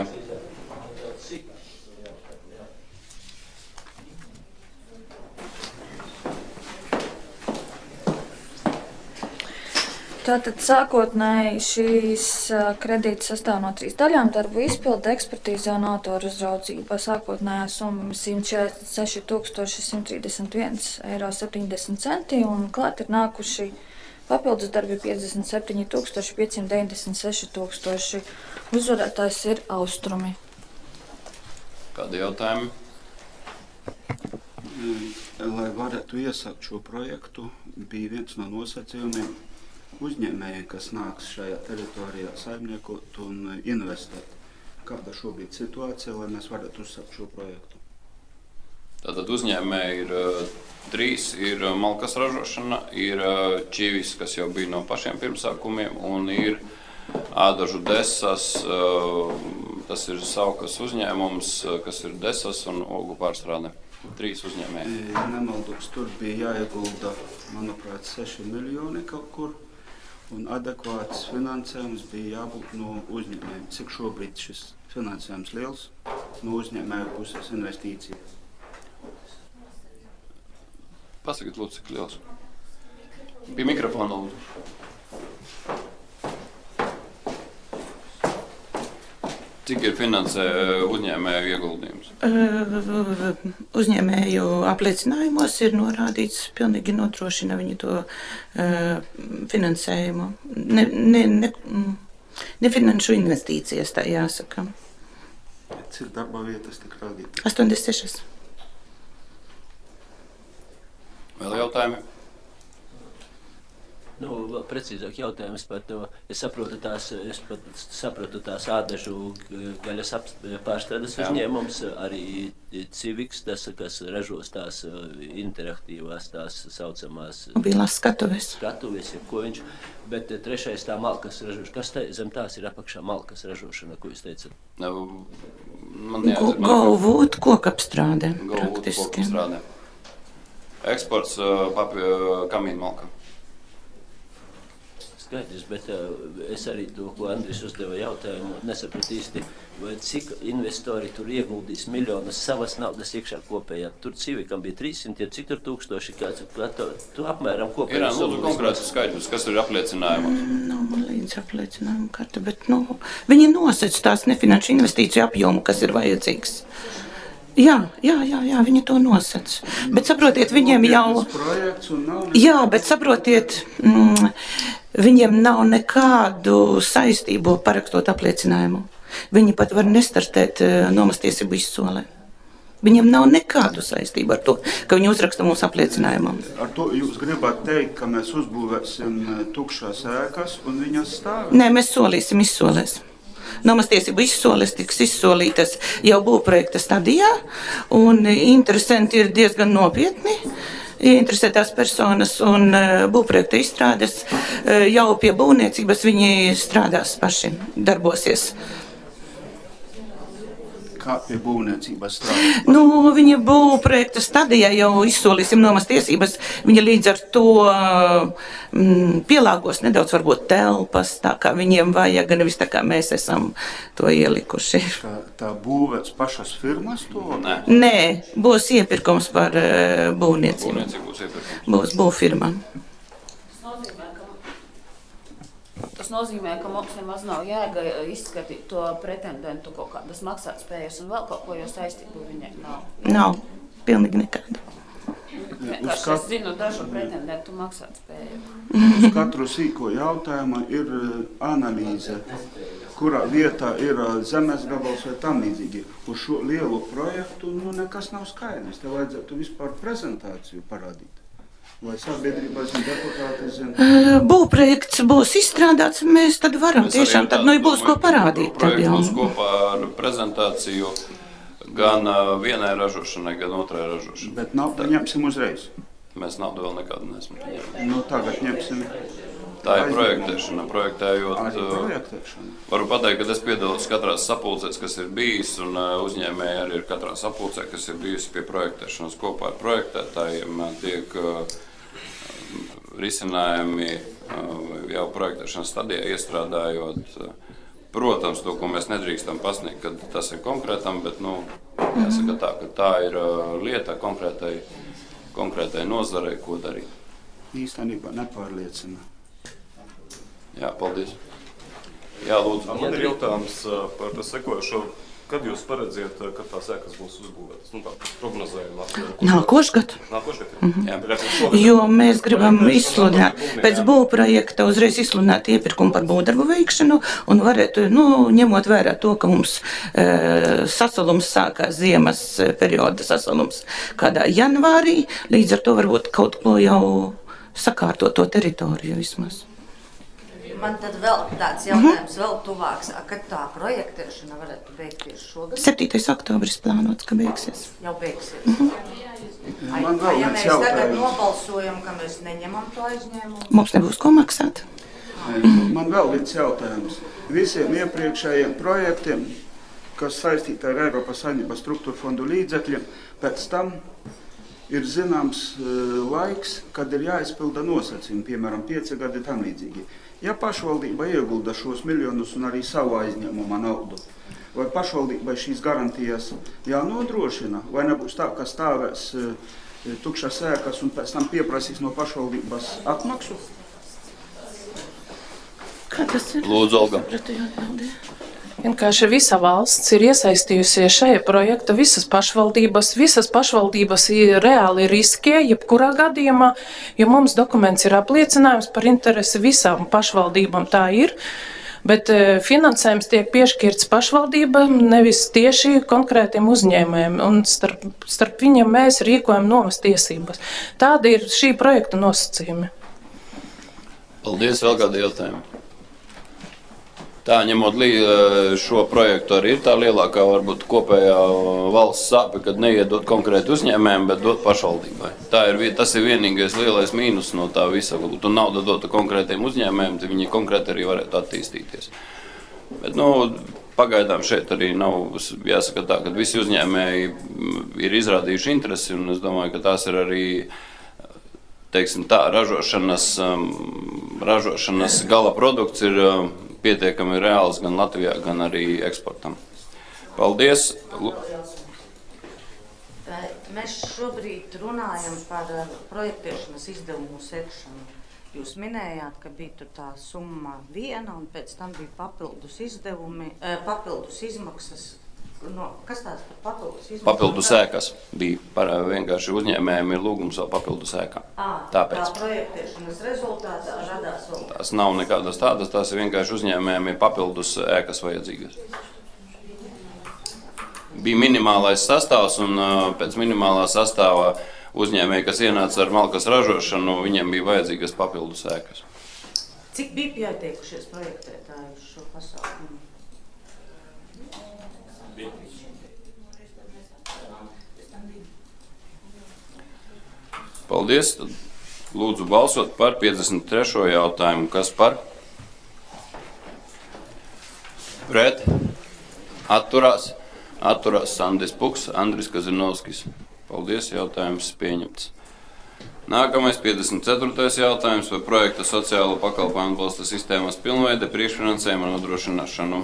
Tātad sākotnēji šīs kredītas sastāv no trīs daļām - darbu izpilde, ekspertīze un autoru uzraudzība. Sākotnējā summa ir simt četrdesmit seši tūkstoši simt trīsdesmit viens eiro septiņdesmit centi un klāt ir nākuši papildus darbi piecdesmit septiņi tūkstoši piecsimt deviņdesmit seši tūkstoši. Uzvarētājs ir Austrumi. Kādi jautājumi? Lai varētu iesākt šo projektu, bija viens no nosacījumiem uzņēmēji, kas nāks šajā teritorijā saimniekot un investēt. Kāda šobrīd situācija, lai mēs varētu uzsākt šo projektu? Tātad uzņēmēji ir uh, trīs, ir malkas ražošana, ir uh, Čivis, kas jau bija no pašiem pirmsākumiem, un ir ādažu desas, tas ir Saukas uzņēmums, kas ir desas un ogu pārstrāde. Trīs uzņēmēji. Ja nemaldos, tur bija jāiegulda, manuprāt, seši miljoni kaut kur, un adekvāts finansējums bija jābūt no uzņēmējiem. Cik šobrīd šis finansējums liels no uzņēmēju puses investīcija? Pasakiet, lūdzu, cik liels. Pie mikrofona, lūdzu. Cik ir finansē uzņēmēju ieguldījums? Uh, uzņēmēju apliecinājumos ir norādīts, pilnīgi nodrošina viņi to uh, finansējumu. Ne, ne, ne, ne finanšu investīcijas, tā jāsaka. Cik darba vietas tik radīt? astoņdesmit sešas. Vēl jautājumi? Nu, precīzāk jautājums par to, es saprotu tās, es pat saprotu tās ādažu gaļas pārstrādes uzņēmums, arī Civiks, tas, kas ražos tās interaktīvās, tās saucamās mobilās skatuves. Skatuves, ja ko viņš, bet trešais tā malkas ražošana. Kas tā, zem tās ir apakšā malkas ražošana, ko jūs teicat? Man jāatcer, Govūt kokapstrāde, Govūt praktiski. kokapstrāde. Eksports papi, kamīnu malka. Skaidrs, bet uh, es arī to, ko Andris uzdeva jautājumu, nesapratu īsti, vai cik investori tur ieguldīs miljonus savas naudas iekšā kopējā. Tur Civikam bija trīssimt, ja cik tur tūkstoši, kāds, kā to, to apmēram kopējā. Ir, lūdzu, konkrēts skaidrs, kas tur ir apliecinājumos? Nav man līdz apliecinājumu karta, bet, nu, viņi nosec tās nefinanšu investīciju apjomu, kas ir vajadzīgs. Jā, jā, jā, jā, viņi to nosec. Bet saprotiet, viņiem jau... Jā, bet saprotiet, mm, viņiem nav nekādu saistību parakstot apliecinājumu. Viņi pat var nestartēt nomastiesību izsolē. Viņiem nav nekādu saistību ar to, ka viņi uzraksta mūsu apliecinājumu. Ar to jūs gribat teikt, ka mēs uzbūvēsim tukšās ēkas un viņas stāvēt? Nē, mēs solīsim izsolēs. Nomastiesību izsoles tiks izsolītas jau būvprojekta stadijā, un interesanti ir diezgan nopietni. Interesētās personas un būvprojekta izstrādes jau pie būvniecības viņi strādās paši, darbosies. Kā pie būvniecības strādāt? Nu, viņa būvprojekta stadijā jau izsolīsim nomastiesības. Viņa līdz ar to mm, pielāgos nedaudz varbūt telpas, tā kā viņiem vajag, nevis tā kā mēs esam to ielikuši. Tā, tā būvēts pašas firmas to? Nē. Nē, būs iepirkums par uh, būvniecību. Būvniecību būs iepirkums. Būs būvfirma. Tas nozīmē, ka mums nemaz nav jēga izskatīt to pretendentu kaut kādas maksātspējas un vēl kaut ko, jo saistību viņai nav. Nav, pilnīgi nekāda. Vienkārši kat... es zinu dažu pretendentu maksātspēju. Uz katru sīko jautājumu ir analīze, kurā vietā ir zemes gabals vai tam līdzīgi. Uz šo lielu projektu nu, nekas nav skaidrs. Te vajadzētu vispār prezentāciju parādīt. Vai sabiedrībās un deputāti zina? Būvprojekts būs izstrādāts, mēs tad varam Mēs tiešām, tad nu būs ko parādīt. Projekts būs kopā ar prezentāciju gan vienai ražošanai, gan otrai ražošanai. Bet naudu ņemsim uzreiz? Mēs naudu vēl nekādu nesam ņemti. Nu tagad ņemsim. Tā ir projektēšana, projektējot. Arī projektēšana. Varu pateikt, ka es piedalos katrās sapulcēs, kas ir bijis, un uzņēmēji arī ir katrā sapulcē, kas ir bijusi pie projektēšanas kopā ar projektētājiem, tiek risinājumi jau projektēšanas stadijā iestrādājot. Protams, to, ko mēs nedrīkstam pasniegt, kad tas ir konkrētam, bet, nu, jāsaka tā, ka tā ir lieta konkrētai, konkrētai nozarei, ko darīt. Īstenībā nepārliecina. Jā, paldies. Jā, lūdzu. Man ir jautājums par sekojošo. Kad jūs paredziet, ka tās ēkas būs uzbūvētas? Nu, tā prognozējuma. Nākošgad. Nākošgad? Mhm. Jo mēs gribam izsludināt, pēc būvprojekta uzreiz izsludināt iepirkumu par būvdarbu veikšanu un varētu, nu, ņemot vērā to, ka mums e, sasalums sākās ziemas perioda sasalums kādā janvārī, līdz ar to varbūt kaut ko jau sakārtot to teritoriju vismaz. Man tad vēl tāds jautājums, vēl tuvāks, kad tā projektēšana varētu beigties šogad? septītais oktobris plānots, ka beigsies. Jau beigsies. Mhm. Ai, vai ja mēs tagad nobalsojam, ka mēs neņemam to aizņēmumu? Mums nebūs ko maksāt. Man vēl viens jautājums. Visiem iepriekšējiem projektiem, kas saistīti ar Eiropas Savienības struktūra fondu līdzekļiem, pēc tam ir zināms laiks, kad ir jāizpilda nosacījumi, piemēram, pieci gadi tam līdzīgi. Ja pašvaldība iegulda šos miljonus un arī savu aizņēmuma naudu, vai pašvaldībai šīs garantijas jānodrošina, vai nebūs tā, ka stāvēs tukšas ēkas un pēc tam pieprasīs no pašvaldības atmaksu? Kā tas ir? Lūdzu, Olga. Vienkārši visa valsts ir iesaistījusies šajā projektā, visas pašvaldības, visas pašvaldības ir reāli riskē, jebkurā gadījumā, jo mums dokuments ir apliecinājums par interesi visām pašvaldībām, tā ir, bet finansējums tiek piešķirts pašvaldībām, nevis tieši konkrētiem uzņēmējiem, un starp, starp viņiem mēs rīkojam novas tiesības. Tāda ir šī projekta nosacījumi. Paldies, vēl kādi jautājumi. Tā, ņemot šo projektu, arī ir tā lielākā varbūt kopējā valsts sāpe, kad neiedot konkrēti uzņēmējiem, bet dot pašvaldībai. Tā ir, tas ir vienīgais lielais mīnus no tā visa. Un nauda dota konkrētiem uzņēmējiem, tad viņi konkrēti arī varētu attīstīties. Bet, nu, pagaidām šeit arī nav jāsaka tā, ka visi uzņēmēji ir izrādījuši interesi, un es domāju, ka tās ir arī, teiksim tā, ražošanas, ražošanas gala produkts ir pietiekami reāls gan Latvijā, gan arī eksportam. Paldies! Mēs šobrīd runājam par projektēšanas izdevumu sekšanu. Jūs minējāt, ka bija tur tā summa viena, un pēc tam bija papildus izdevumi, papildus izmaksas. No, kas tās par papildus izmaksas? Papildus ēkas bija par vienkārši uzņēmējiem ir lūgums vēl papildus ēkām. Tāpēc. Tā projektēšanas rezultātā radās vēl. Tās nav nekādas tādas, tās ir vienkārši uzņēmējiem ir papildus ēkas vajadzīgas. Bija minimālais sastāvs, un pēc minimālā sastāvā uzņēmēji, kas ienāca ar malkas ražošanu, viņiem bija vajadzīgas papildus ēkas. Cik bija pieteikušies projektētāji uz šo pasākumu? Paldies. Lūdzu balsot par piecdesmit trešo jautājumu. Kas par? Pret? Atturās? Atturās Sandis Puks, Andris Kazinovskis. Paldies, jautājums pieņemts. Nākamais piecdesmit ceturtais jautājums par projekta sociālo pakalpojumu atbalsta sistēmas pilnveide priekšfinansējuma nodrošināšanu.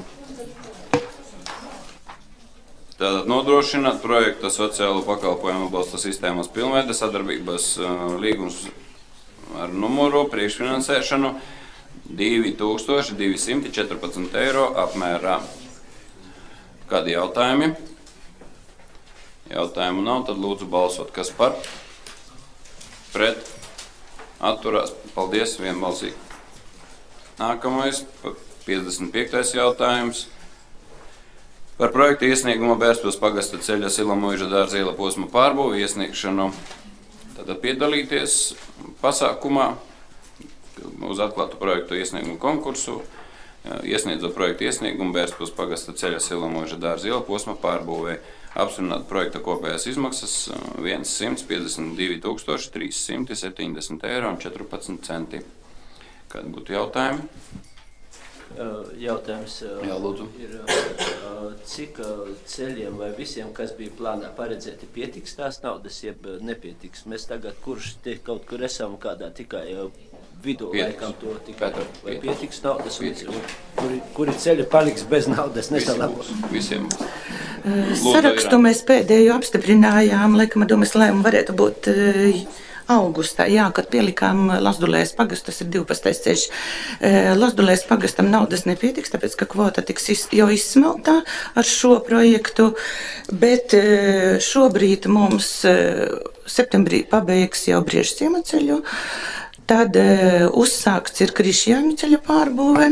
Tātad nodrošināt projekta sociālo pakalpojumu atbalsta sistēmas pilnveide sadarbības uh, līgums ar numuru priekšfinansēšanu divi tūkstoši divi simti četrpadsmit eiro apmērā. Kādi jautājumi? Jautājumu nav, tad lūdzu balsot. Kas par? Pret? Atturās? Paldies, vienbalsīgi. Nākamais, piecdesmit piektais jautājums. Par projektu iesniegumu Bērspils pagasta ceļa Silamuiža dārza iela posma pārbūvi iesniegšanu. Tātad piedalīties pasākumā uz atklātu projektu iesniegumu konkursu. Iesniedzot projektu iesniegumu Bērspils pagasta ceļa Silamuiža dārza iela posma pārbūvē. Apstiprināt projekta kopējās izmaksas simts piecdesmit divi tūkstoši trīs simti septiņdesmit eiro un četrpadsmit centi. Kādi būtu jautājumi? Jautājums Jā, lūdzu. Ir, cik ceļiem vai visiem, kas bija plānā paredzēti, pietiks tās naudas, jeb nepietiks? Mēs tagad, kurš te kaut kur esam kādā tikai vidū laikam to tikai, vai pietiks naudas, un kuri, kuri ceļi paliks bez naudas, nesalabos? Visiem. Sarakstu mēs pēdējo apstiprinājām, laikam, domas lēmumu varētu būt augustā, jā, kad pielikām Lazdulējas pagastu, tas ir divpadsmitais ceļš. Lazdulējas pagastam naudas nepietiks, tāpēc, ka kvota tiks iz, jau izsmeltā ar šo projektu, bet šobrīd mums septembrī pabeigs jau Briežciema ceļu, tad uzsākts ir Krišjāņu ceļa pārbūve.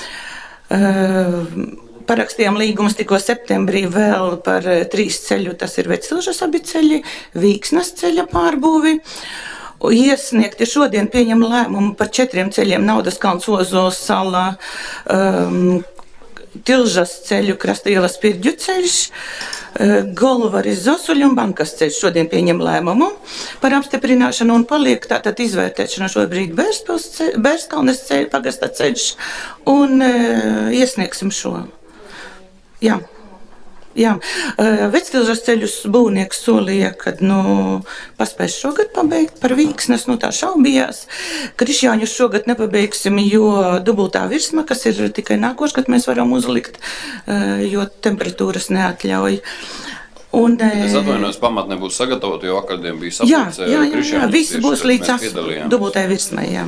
Parakstījām līgumus tikko septembrī vēl par trīs ceļu, tas ir Vecilžas abi ceļi, Vīksnas ceļa pārbūvi. Iesniegti šodien pieņem lēmumu par četriem ceļiem Naudas kalns, Ozols, Salā, um, Tilžas ceļu krasta ielas Pirģu ceļš, Golvaris Zosuļu un Bankas ceļš šodien pieņem lēmumu par apstiprināšanu un paliek tātad izvērtēšana šobrīd Bērskalnes ceļš, pagasta ceļš un iesniegsim šo. Jā. Jā, Vectilžas ceļus būvnieks solīja, kad, nu, paspēs šogad pabeigt par Vīksnes, nu, tā šaubījās. Krišjāņus šogad nepabeigsim, jo dubultā virsma, kas ir tikai nākošais, kad mēs varam uzlikt, jo temperatūras neatļauj. Un, es atvainojos, pamat nebūs sagatavot, jo vakardien bija sapulce jā, jā, jā, jā, viss būs līdz dubultai virsmai, jā.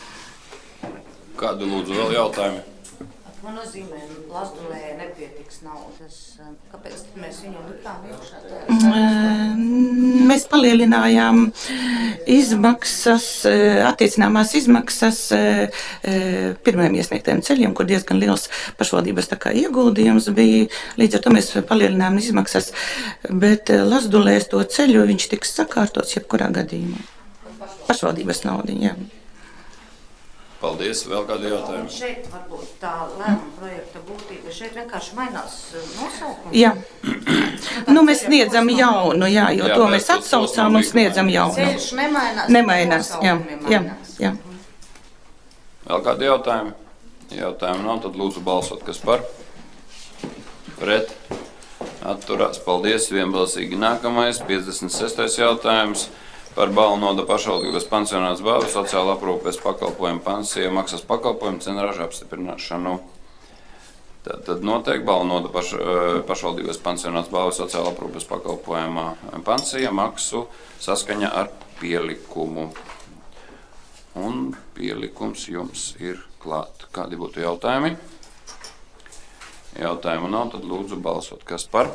Kādu lūdzu vēl jautājumi? Ko nozīmē, Lazdulē nepietiks naudas? Kāpēc mēs viņu likām iekšā? Mēs palielinājām izmaksas, attiecināmās izmaksas pirmajiem iesniegtajiem ceļiem, kur diezgan liels pašvaldības tā kā ieguldījums bija. Līdz ar to mēs palielinājām izmaksas, bet Lazdulēs to ceļu viņš tiks sakārtots jebkurā gadījumā. Pašvaldības naudiņa, jā. Paldies, vēl kādi jautājumi? Šeit varbūt tā lēmuma projekta būtība, šeit vienkārši mainās nosaukums. Jā, nu mēs sniedzam jaunu, jā, jo jā, to mēs atsaucām un sniedzam jaunu. Ceļš nemainās, nemainās, jā, jā, jā. Vēl kādi jautājumi? Jautājumi nav, tad lūdzu balsot, kas par? Pret? Atturās, paldies, vienbalsīgi nākamais, piecdesmit sestais jautājums. Par Balnoda pašvaldības pansionāts bāru sociāla aprūpes pakalpojumu pensiju maksas pakalpojumu cenražu apstiprināšanu. Tad, tad noteikti Balnoda paš, pašvaldības pansionāts bāru sociāla aprūpes pakalpojumu pensiju maksu saskaņa ar pielikumu. Un pielikums jums ir klāt. Kādi būtu jautājumi? Jautājumu nav, tad lūdzu balsot. Kas par?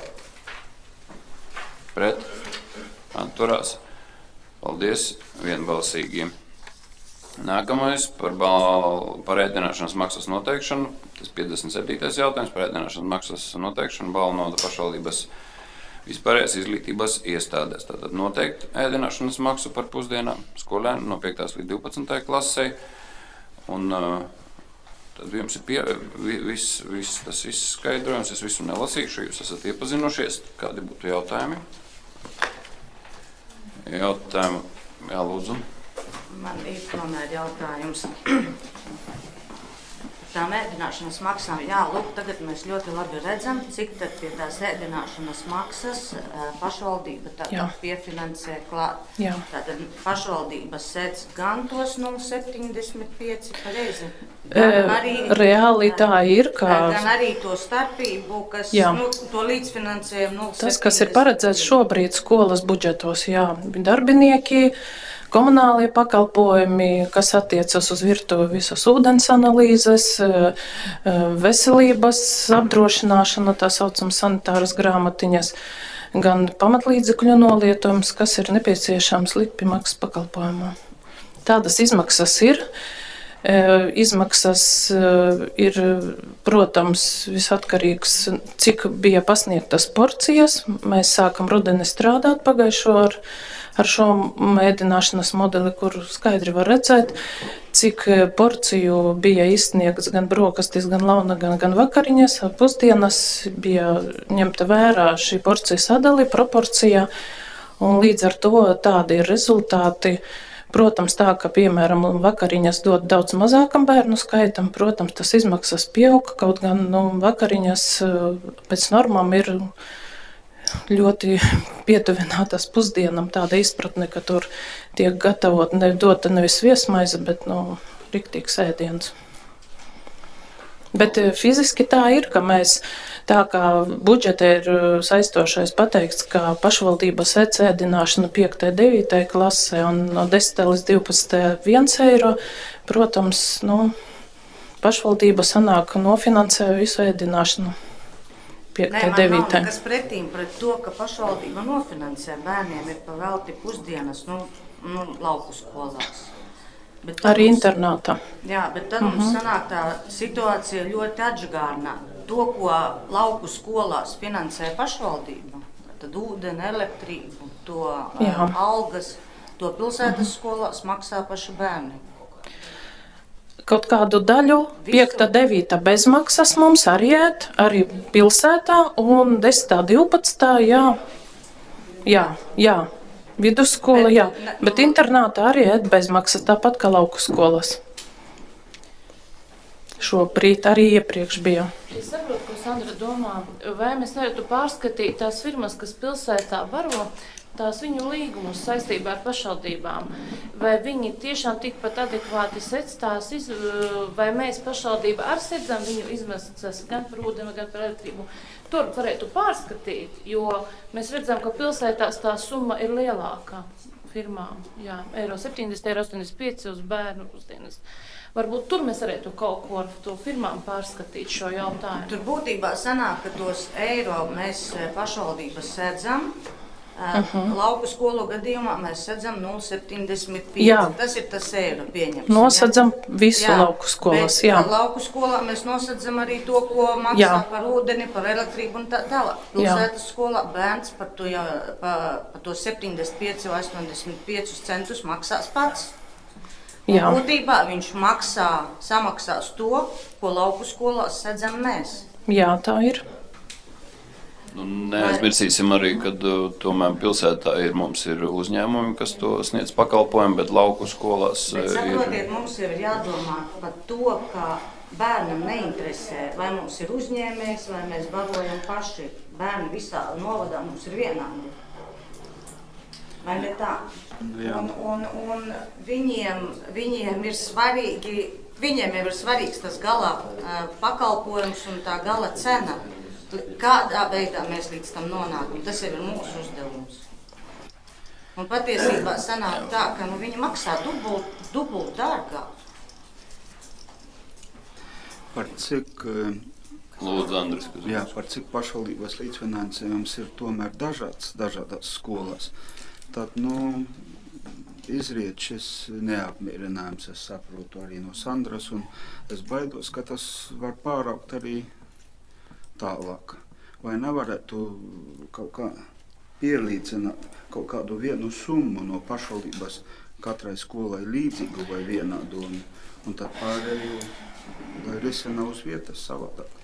Pret? Atturās? Paldies, vienbalsīgi. Nākamais par, bal... par ēdināšanas maksas noteikšanu. Tas piecdesmit septītais jautājums par ēdināšanas maksas noteikšanu Balnoda pašvaldības vispārējās izglītības iestādēs. Tātad noteikti ēdināšanas maksu par pusdienām skolēniem no piektās līdz divpadsmitajai klasei. Un uh, tad jums ir pie... vis, vis, tas viss skaidrojums. Es visu nelasīšu, jūs esat iepazinušies. Kādi būtu jautājumi? Jautājumu, jā, lūdzu. Man ir tomēr jautājums. Tām ēdināšanas maksām, jā, lūk, tagad mēs ļoti labi redzam, cik tad pie tās ēdināšanas maksas pašvaldība tātad piefinansē klāt. Jā. Tātad pašvaldības sēdz gan tos nulle septiņdesmit pieci pareizi. Arī, reāli tā ir, kā... Gan arī to starpību, kas, jā. Nu, to līdzfinansējumu nulle septiņdesmit. Tas, kas ir paredzēts šobrīd skolas budžetos, jā, darbinieki, komunālie pakalpojumi, kas attiecas uz virtuvi visas ūdens analīzes, veselības apdrošināšana, tā saucam sanitāras grāmatiņas, gan pamatlīdzekļu nolietojums, kas ir nepieciešams likpiemaksas pakalpojumā. Tādas izmaksas ir. Izmaksas ir, protams, visatkarīgs, cik bija pasniegtas porcijas. Mēs sākam rudeni strādāt pagājušo ar, ar šo ēdināšanas modeli, kur skaidri var redzēt, cik porciju bija izsniegts gan brokastis, gan launa, gan, gan vakariņas. Pusdienas bija ņemta vērā šī porcija sadali, proporcija, un līdz ar to tādi ir rezultāti. Protams, tā, ka, piemēram, vakariņas dod daudz mazākam bērnu skaitam, protams, tas izmaksas pieauga, kaut gan, nu, vakariņas pēc normām ir ļoti pietuvinātas pusdienam, tāda izpratne, ka tur tiek gatavot, ne, dota nevis viesmaize, bet, nu, riktīgs ēdiens. Bet fiziski tā ir, ka mēs, tā kā budžetē ir saistošais pateikts, ka pašvaldības ēdināšana piektajai devītajai klasē un no desmitajai līdz divpadsmitajai viens eiro, protams, nu, pašvaldība sanāk nofinansē visu ēdināšanu piektajai devītajai. Nē, man nav nekas pretīm pret to, ka pašvaldība nofinansē bērniem ir pavelti pusdienas, nu, nu lauku skolās. Arī internātā. Jā, bet tad mums uh-huh. sanāk tā situācija ļoti atžgārnā. To, ko lauku skolās finansē pašvaldība, tad ūdeni, elektrību, to Jā. algas, to pilsētas uh-huh. skolās maksā paši bērni. kaut kādu daļu, piekta, devīta bezmaksas mums arī iet, arī pilsētā, un desmitā, divpadsmitā, jā, jā, jā, vidusskola, jā, bet internātā arī iet bezmaksas, tāpat kā lauku skolas. Šobrīd arī iepriekš bija. Es saprotu, ko Sandra domā, vai mēs nevarētu pārskatīt tās firmas, kas pilsētā baro, tās viņu līgumus saistībā ar pašvaldībām, vai viņi tiešām tikpat adekvāti sedz tās, iz, vai mēs pašvaldība ar sedzam viņu izmaksas gan par ūdeni, gan par elektrību. Tur varētu pārskatīt, jo mēs redzam, ka pilsētās tā summa ir lielākā firmām. Jā, eiro septiņdesmit, eiro astoņdesmit pieci uz bērnu pusdienas. Varbūt tur mēs varētu kaut ko ar to firmām pārskatīt šo jautājumu. Tur būtībā sanāk, ka tos eiro mēs pašvaldības sedzam. Uh-huh. Lauku skolu gadījumā mēs sedzam nulle septiņdesmit pieci. Jā. Tas ir tas eiro pieņems. Nosedzam ja? visu jā. lauku skolas. Bet jā. lauku skolā mēs nosedzam arī to, ko maksā jā. par ūdeni, par elektrību un tā tālāk. Pilsētas skolā bērns par to, jā, par, par to septiņdesmit pieci vai astoņdesmit pieci centus maksās pats. Būtībā viņš maksā, samaksās to, ko lauku skolās sedzam mēs. Jā, tā ir. Nu, neaizmirsīsim arī, ka uh, tomēr pilsētā ir, mums ir uzņēmumi, kas to sniedz pakalpojumu, bet lauku skolās bet, ir... Saprotiet, mums ir jādomā par to, ka bērnam neinteresē, vai mums ir uzņēmējs, vai mēs barojam paši. Bērni visā novadā mums ir vienādi. Vai ne tā? Un, un, un viņiem, viņiem ir svarīgi, viņiem ir svarīgs tas gala uh, pakalpojums un tā gala cena. Kādā veidā mēs līdz tam nonākam, tas jau ir mūsu uzdevums. Un patiesībā sanāk tā, ka nu, viņi maksā dubult, dubult dārgāk. Par cik, Lūdzu, Andris, jā, par cik pašvaldības līdzfinansējums ir tomēr dažāds, dažādās skolās. Tad, nu, izriet šis neapmierinājums, es saprotu arī no Sandras, un es baidos, ka tas var pāraukt arī tālāk. Vai nevarētu kaut kā pielīdzināt kaut kādu vienu summu no pašvaldības katrai skolai līdzīgu vai vienādu, un, un tad pārējo, lai risina uz vietas savādāk.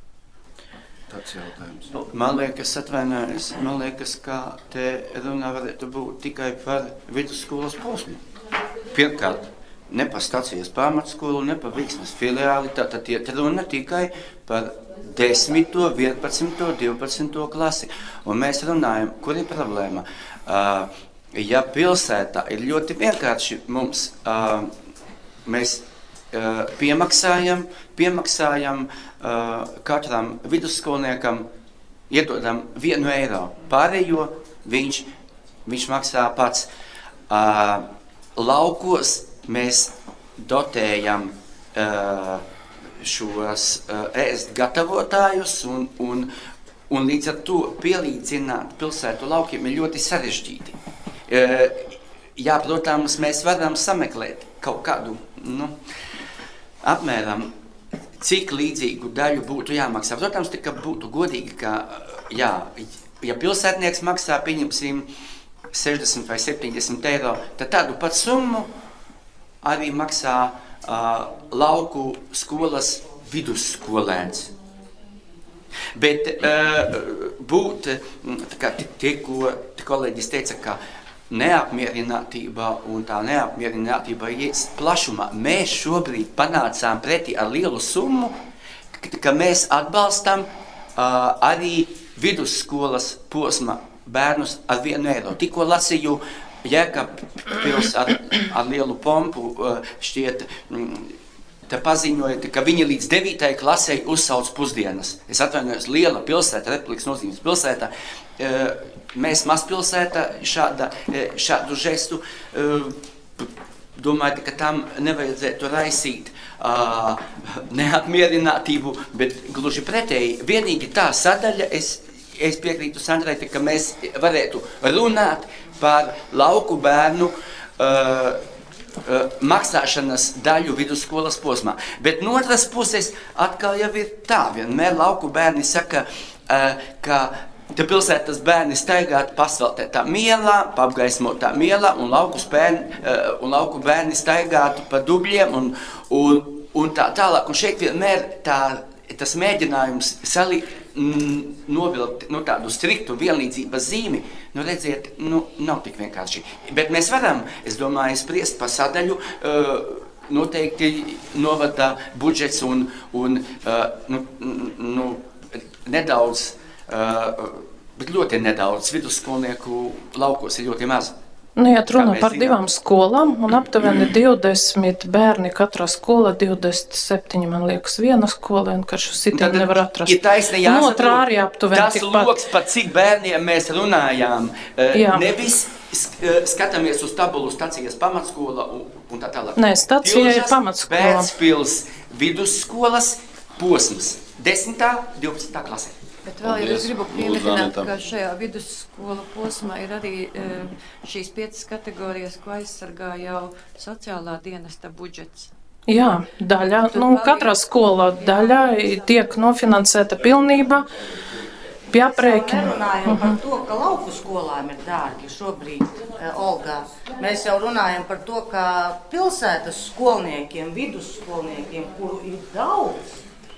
Tāds jautājums. Man liekas, atvainojos, man liekas, ka te runa varētu būt tikai par vidusskolas posmu. Pirmkārt, ne par stacijas pamatskolu, ne par Viksnes filiāli, tātad iet runa tikai par desmito, vienpadsmito, divpadsmito klasi. Un mēs runājam, kur ir problēma. Uh, ja pilsētā ir ļoti vienkārši mums, uh, mēs uh, piemaksājam, piemaksājam uh, katram vidusskolniekam, iedodam vienu eiro. Pārējo viņš, viņš maksā pats. Uh, laukos mēs dotējam uh, šos uh, ēst gatavotājus un, un, un līdz ar to pielīdzināt pilsētu laukiem ir ļoti sarežģīti. Uh, jā, protams, mēs varam sameklēt kaut kādu, nu, apmēram, cik līdzīgu daļu būtu jāmaksā. Protams, tika būtu godīgi, ka, jā, ja pilsētnieks maksā, pieņemsim, sešdesmit vai septiņdesmit eiro, tad tādu pat summu arī maksā uh, lauku skolas vidusskolēns. Bet uh, būt, tā kā tikko kolēģis teica, ka neapmierinātība un tā neapmierinātība ies plašumā. Mēs šobrīd panācām pretī ar lielu summu, ka mēs atbalstam uh, arī vidusskolas posma bērnus ar vienu eiro. Tikko lasīju Jēkabpils ar, ar lielu pompu šķiet, te paziņoja, ka viņi līdz devītajai klasei uzsauc pusdienas. Es atvainojos, liela pilsēta, Republikas nozīmes pilsēta. Mēs mazpilsēta šāda, šādu žestu domāju, ka tam nevajadzētu raisīt uh, neapmierinātību, bet gluži pretēji. Vienīgi tā sadaļa, es Es piekrītu Sandrai, ka mēs varētu runāt par lauku bērnu uh, uh, maksāšanas daļu vidusskolas posmā. Bet no otras puses atkal jau ir tā, vienmēr lauku bērni saka, uh, ka te pilsētas bērni staigāt pasveltētā mielā, pa apgaismotā mielā, un lauku bērni, uh, un lauku bērni staigātu pa dubļiem un, un un tā tālāk, un šeit vienmēr tā, tas mēģinājums salī, mm, novilkt nu, tādu striktu vienlīdzības zīmi, nu redziet, nu, nav tik vienkārši. Bet mēs varam, es domāju, spriest par sadaļu, uh, noteikti novada budžets un, un uh, nu, nu, nedaudz, uh, bet ļoti nedaudz vidusskolnieku laukos ir ļoti maz. Nu, ja runa mēs par zinām. divām skolām, un aptuveni divdesmit bērni katrā skolā, divdesmit septiņi, man liekas, viena skola, un karšu sitiem nevar atrast. Ir taisni Un jāsaprot, otrā arī aptuveni tas tikpat. loks, par cik bērniem mēs runājām, uh, Jā. nevis sk- uh, skatāmies uz tabulu stacijas pamatskola un, un tā tālāk. Nē, stacija ir Tilžas, pamatskola. Vērtspils vidusskolas posms, desmitā, divpadsmitā klasē. Bet vēl ir, es gribu Lūdzu, pieminēt, Anita. ka šajā vidusskolu posmā ir arī e, šīs piecas kategorijas, ko aizsargā jau sociālā dienesta budžets. Jā, daļa, nu, katrā skolā daļa tiek nofinansēta pilnībā pie aprēķina. Nerunājam par to, ka lauku skolām ir dārgi šobrīd, eh, Olgā. Mēs jau runājam par to, ka pilsētas skolniekiem, vidusskolniekiem, kuru ir daudz,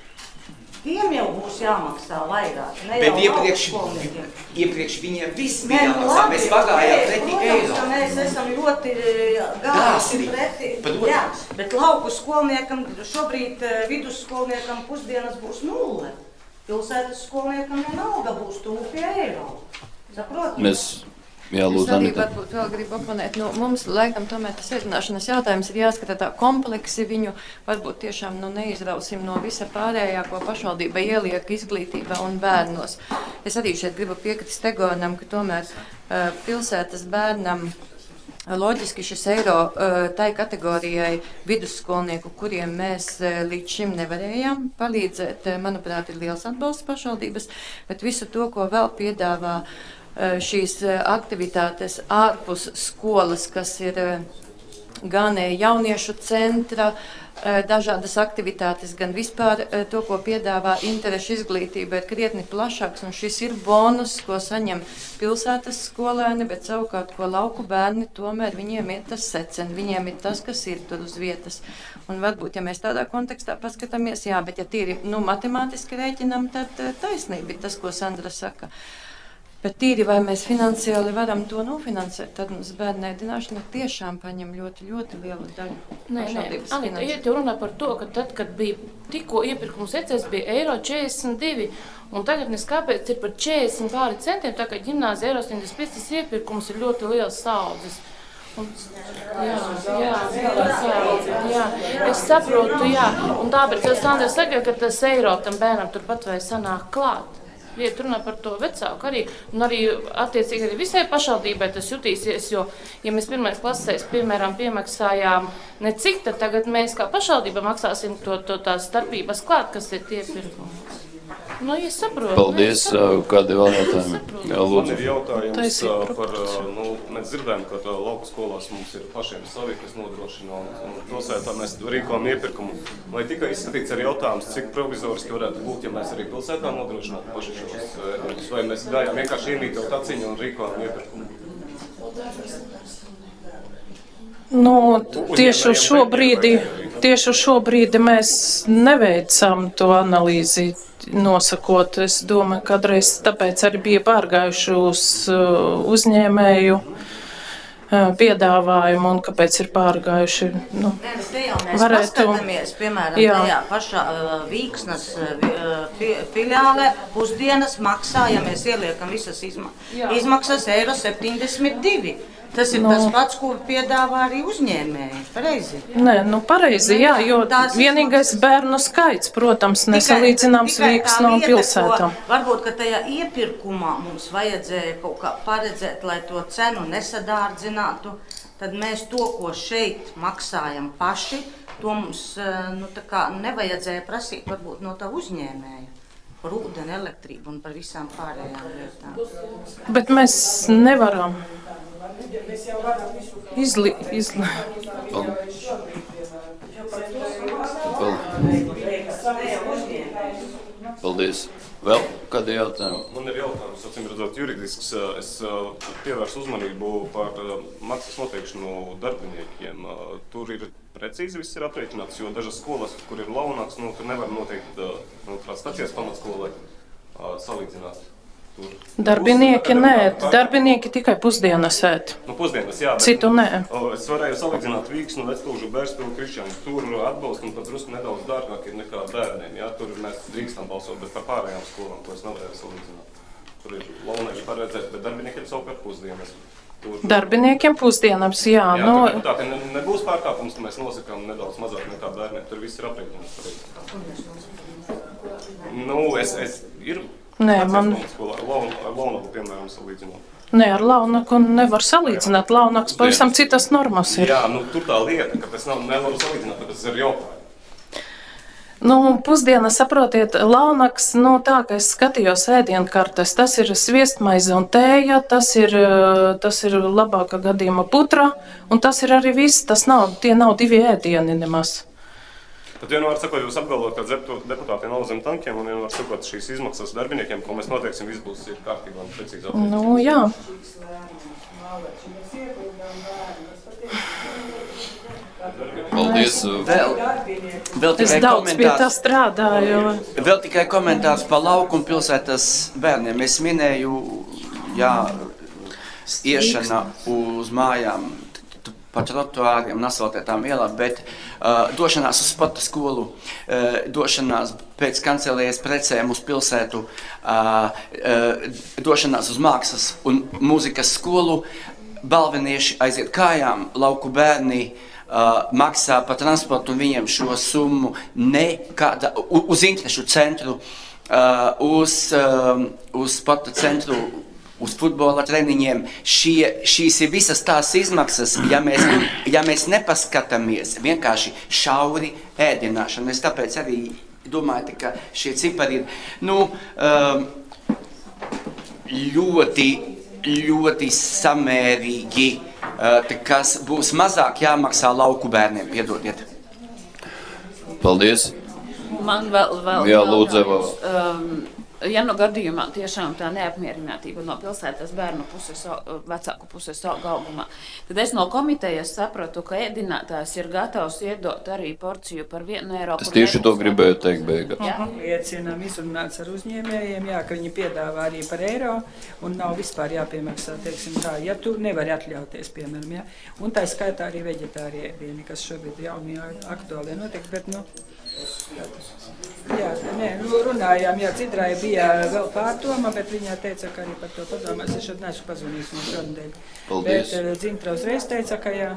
tiem jau būs jāmaksā vairāk. Ne Bet jau iepriekš, lauku skolniekiem. iepriekš viņiem viss Nē, bija nu jāmaksā, labi, mēs pagājām nē, pretī protams, eiro. ka mēs esam ļoti Dāsni, gāzi preti. protams. Jā, bet lauku skolniekam, šobrīd eh, vidusskolniekam pusdienas būs nulle. Pilsētas skolniekam vienalga būs tuvu pie eiro. Saprotat? Mēs, jā, Es lūdzu, arī Anita. varbūt vēl gribu oponēt. Nu, mums, laikam, tomēr tas aizrunāšanas jautājums ir jāskata tā kompleksi viņu, varbūt tiešām nu, neizrausim no visa pārējā, ko pašvaldība ieliek izglītībā un bērnos. Es arī šeit gribu piekrist Egonam, ka tomēr uh, pilsētas bērnam loģiski šis eiro uh, tai kategorijai vidusskolnieku, kuriem mēs uh, līdz šim nevarējām palīdzēt, uh, manuprāt, ir liels atbalsts pašvaldības, bet visu to, ko vēl piedāvā uh, šīs uh, aktivitātes ārpus skolas, kas ir uh, gan uh, jauniešu centra, uh, dažādas aktivitātes, gan vispār uh, to, ko piedāvā interešu izglītība, ir krietni plašāks, un šis ir bonus, ko saņem pilsētas skolēni, bet savukārt, ko lauku bērni, tomēr viņiem ir tas secen, viņiem ir tas, kas ir tur uz vietas. Un varbūt, ja mēs tādā kontekstā paskatāmies, jā, bet ja tīri, nu, matemātiski rēķinam, tad uh, taisnība ir tas, ko Sandra saka. Bet tīri, vai mēs finansiāli varam to nofinansēt, tad mums bērnu ēdināšana tiešām paņem ļoti, ļoti lielu daļu. Nē, nē, pašvaldības Anita, finansējuma. iet jau runā par to, ka tad, kad bija tikko iepirkums ecēs, bija eiro četrdesmit divi, un tagad nes kāpēc ir par četrdesmit pāri centiem, tā kā ģimnāzija eiro septiņdesmit pieci, tas iepirkums ir ļoti liels saudzes. Un, jā, jā, jā, jā, es saprotu, jā, un tāpēc jau Sandra saka, ka tas eiro tam bērnam turpat vai sanāk klāt. Iet runā par to vecāku arī, un arī attiecīgi arī visai pašvaldībai tas jutīsies, jo, ja mēs pirmais klasēs, piemēram, piemaksājām ne cik, tad tagad mēs kā pašvaldība maksāsim to, to tās starpības klāt, kas ir tie pirkumi. Nu, es saprotu. Paldies, es saprotu. kādi vēl jautājumi? Jā, Man lūdzu. ir jautājums Taisīt uh, par, proporcijas. uh, nu, mēs dzirdējam, ka uh, lauku skolās mums ir pašiem savi, kas nodrošina, un, un pilsētā mēs rīkojam iepirkumu. Vai tika izskatīts arī jautājums, cik provizoriski varētu būt, ja mēs arī pilsētā nodrošinātu paši šos uh, elementus, vai mēs gājām vienkārši iemītot aciņu un rīkojam iepirkumu? Nu, tieši uz šo brīdi, tieši uz šo brīdi mēs neveicam to analīzi nosakot. Es domāju, kādreiz tāpēc arī bija pārgājuši uz uh, uzņēmēju uh, piedāvājumu un kāpēc ir pārgājuši. Nu, Nē, bet te jau mēs varētu- paskatāmies, piemēram, Jā. tajā pašā uh, Vīksnas uh, vi- uh, fi- filiālē pusdienas maksā, ja mēs ieliekam visas izma Jā. izmaksas eiro septiņdesmit divi. Tas ir Nu. tas pats, ko piedāvā arī uzņēmēji. Pareizi. Nē, nu pareizi, jā, jo Tās vienīgais bērnu skaits, protams, nesalīdzināms Tikai- tikai tā Vīksno un vieta, pilsētām. ko Varbūt, ka tajā iepirkumā mums vajadzēja kaut kā paredzēt, lai to cenu nesadārdzinātu, tad mēs to, ko šeit maksājam paši, to mums eh, nu, tā kā nevajadzēja prasīt varbūt no tā uzņēmēja. Par ūdeni, elektrību un par visām pārējām lietām. Bet mēs nevaram izli, izli. Paldies. Vēl kādi jautājumi? Man ir jautājums, acīm redzot, juridisks. Es pievērsu uzmanību par maksas noteikšanu darbiniekiem. Tur ir precīzi viss ir aprēķināts, jo dažas skolas, kur ir launāks, nu, tur nevar noteikti nu, stacijas pamatskolai uh, salīdzināt. Tur. Darbinieki nē, darbinieki tikai pusdienas ēd. Nu, pusdienas, jā. Bet, citu nē. Es varēju salīdzināt Vīksnu, Veclūžu, Bērspilu, Krišķānu. Tur atbalstu un pat drusku nedaudz dārgāk ir nekā bērniem. Jā, tur mēs drīkstam balsot, bet par pārējām skolām, ko es nevarēju salīdzināt. Tur ir launieši paredzēts, bet darbiniekiem savukārt pusdienas. Tur... Darbiniekiem pusdienas, jā. Jā, no... tur deputāti ne, nebūs pārkāpums, ka mēs nosakām nedaudz mazāk nekā bērniem. Tur viss ir aprēķināts. Nu, es, es ir... Nē, man... Ar Launaku, piemēram, salīdzinot. Nē, ar Launaku nevar salīdzināt. Launaks pavisam citas normas ir. Jā, nu tur tā lieta, ka tas nav, nevaru salīdzināt, tāpēc tas ir jautājums. Nu, pusdiena, saprotiet, Launaks, nu tā, ka es skatījos ēdienkartes, tas ir sviestmaize un tēja, tas ir, tas ir labākā gadījuma putra, un tas ir arī viss, tas nav, tie nav divi ēdieni nemaz. Tad vienmēr sakot, jūs apgalvot, ka deputāti nav zem tankiem, un vienmēr sakot, šīs izmaksas darbiniekiem, ko mēs noteiksim, viss būs ir kārtībā un precīzāk. Nu, jā. Paldies. Vēl, vēl es daudz pie tā strādāju. Vēl tikai komentārs par laukumu pilsētas bērniem. Es minēju, jā, iešana uz mājām, pa trotuāriem un asfaltētām ielām, bet uh, došanās uz sporta skolu, uh, došanās pēc kancelējas precēm uz pilsētu, uh, uh, došanās uz mākslas un mūzikas skolu, balvenieši aiziet kājām, lauku bērni uh, maksā par transportu un viņiem šo summu nekāda, uz interešu centru, uh, uz, uh, uz sporta centru, uz futbola treniņiem. Šie, šīs ir visas tās izmaksas, ja mēs, ja mēs nepaskatāmies vienkārši šauri ēdināšanu. Es tāpēc arī domāju, ka šie cipari ir nu, ļoti, ļoti samērīgi, kas būs mazāk jāmaksā lauku bērniem. Piedodiet. Paldies. Man vēl, vēl, Jā, vēl lūdzu, vēl. Um, Ja no gadījumā tiešām tā neapmierinātība no pilsētas bērnu puses, vecāku puses augumā, tad es no komitejas sapratu, ka ēdinātājs ir gatavs iedot arī porciju par vienu eiro. Es tieši to gribēju teikt beigās. Liecinām izrunāts ar uzņēmējiem, jā, ka viņi piedāvā arī par eiro un nav vispār jāpiemaksā, teiksim tā, ja tu nevari atļauties, piemēram, jā. Un tā skaitā arī veģetārie ēdieni, kas šobrīd jauni aktuāli notiek, bet, nu, jā, nē, nu, runājām, jā, Cidrai bija vēl pārdoma, bet viņa teica, ka arī par to padomās, es šeit neesmu pazvanījis no šodien. Paldies. Bet Dzintra uzreiz teica, ka jā.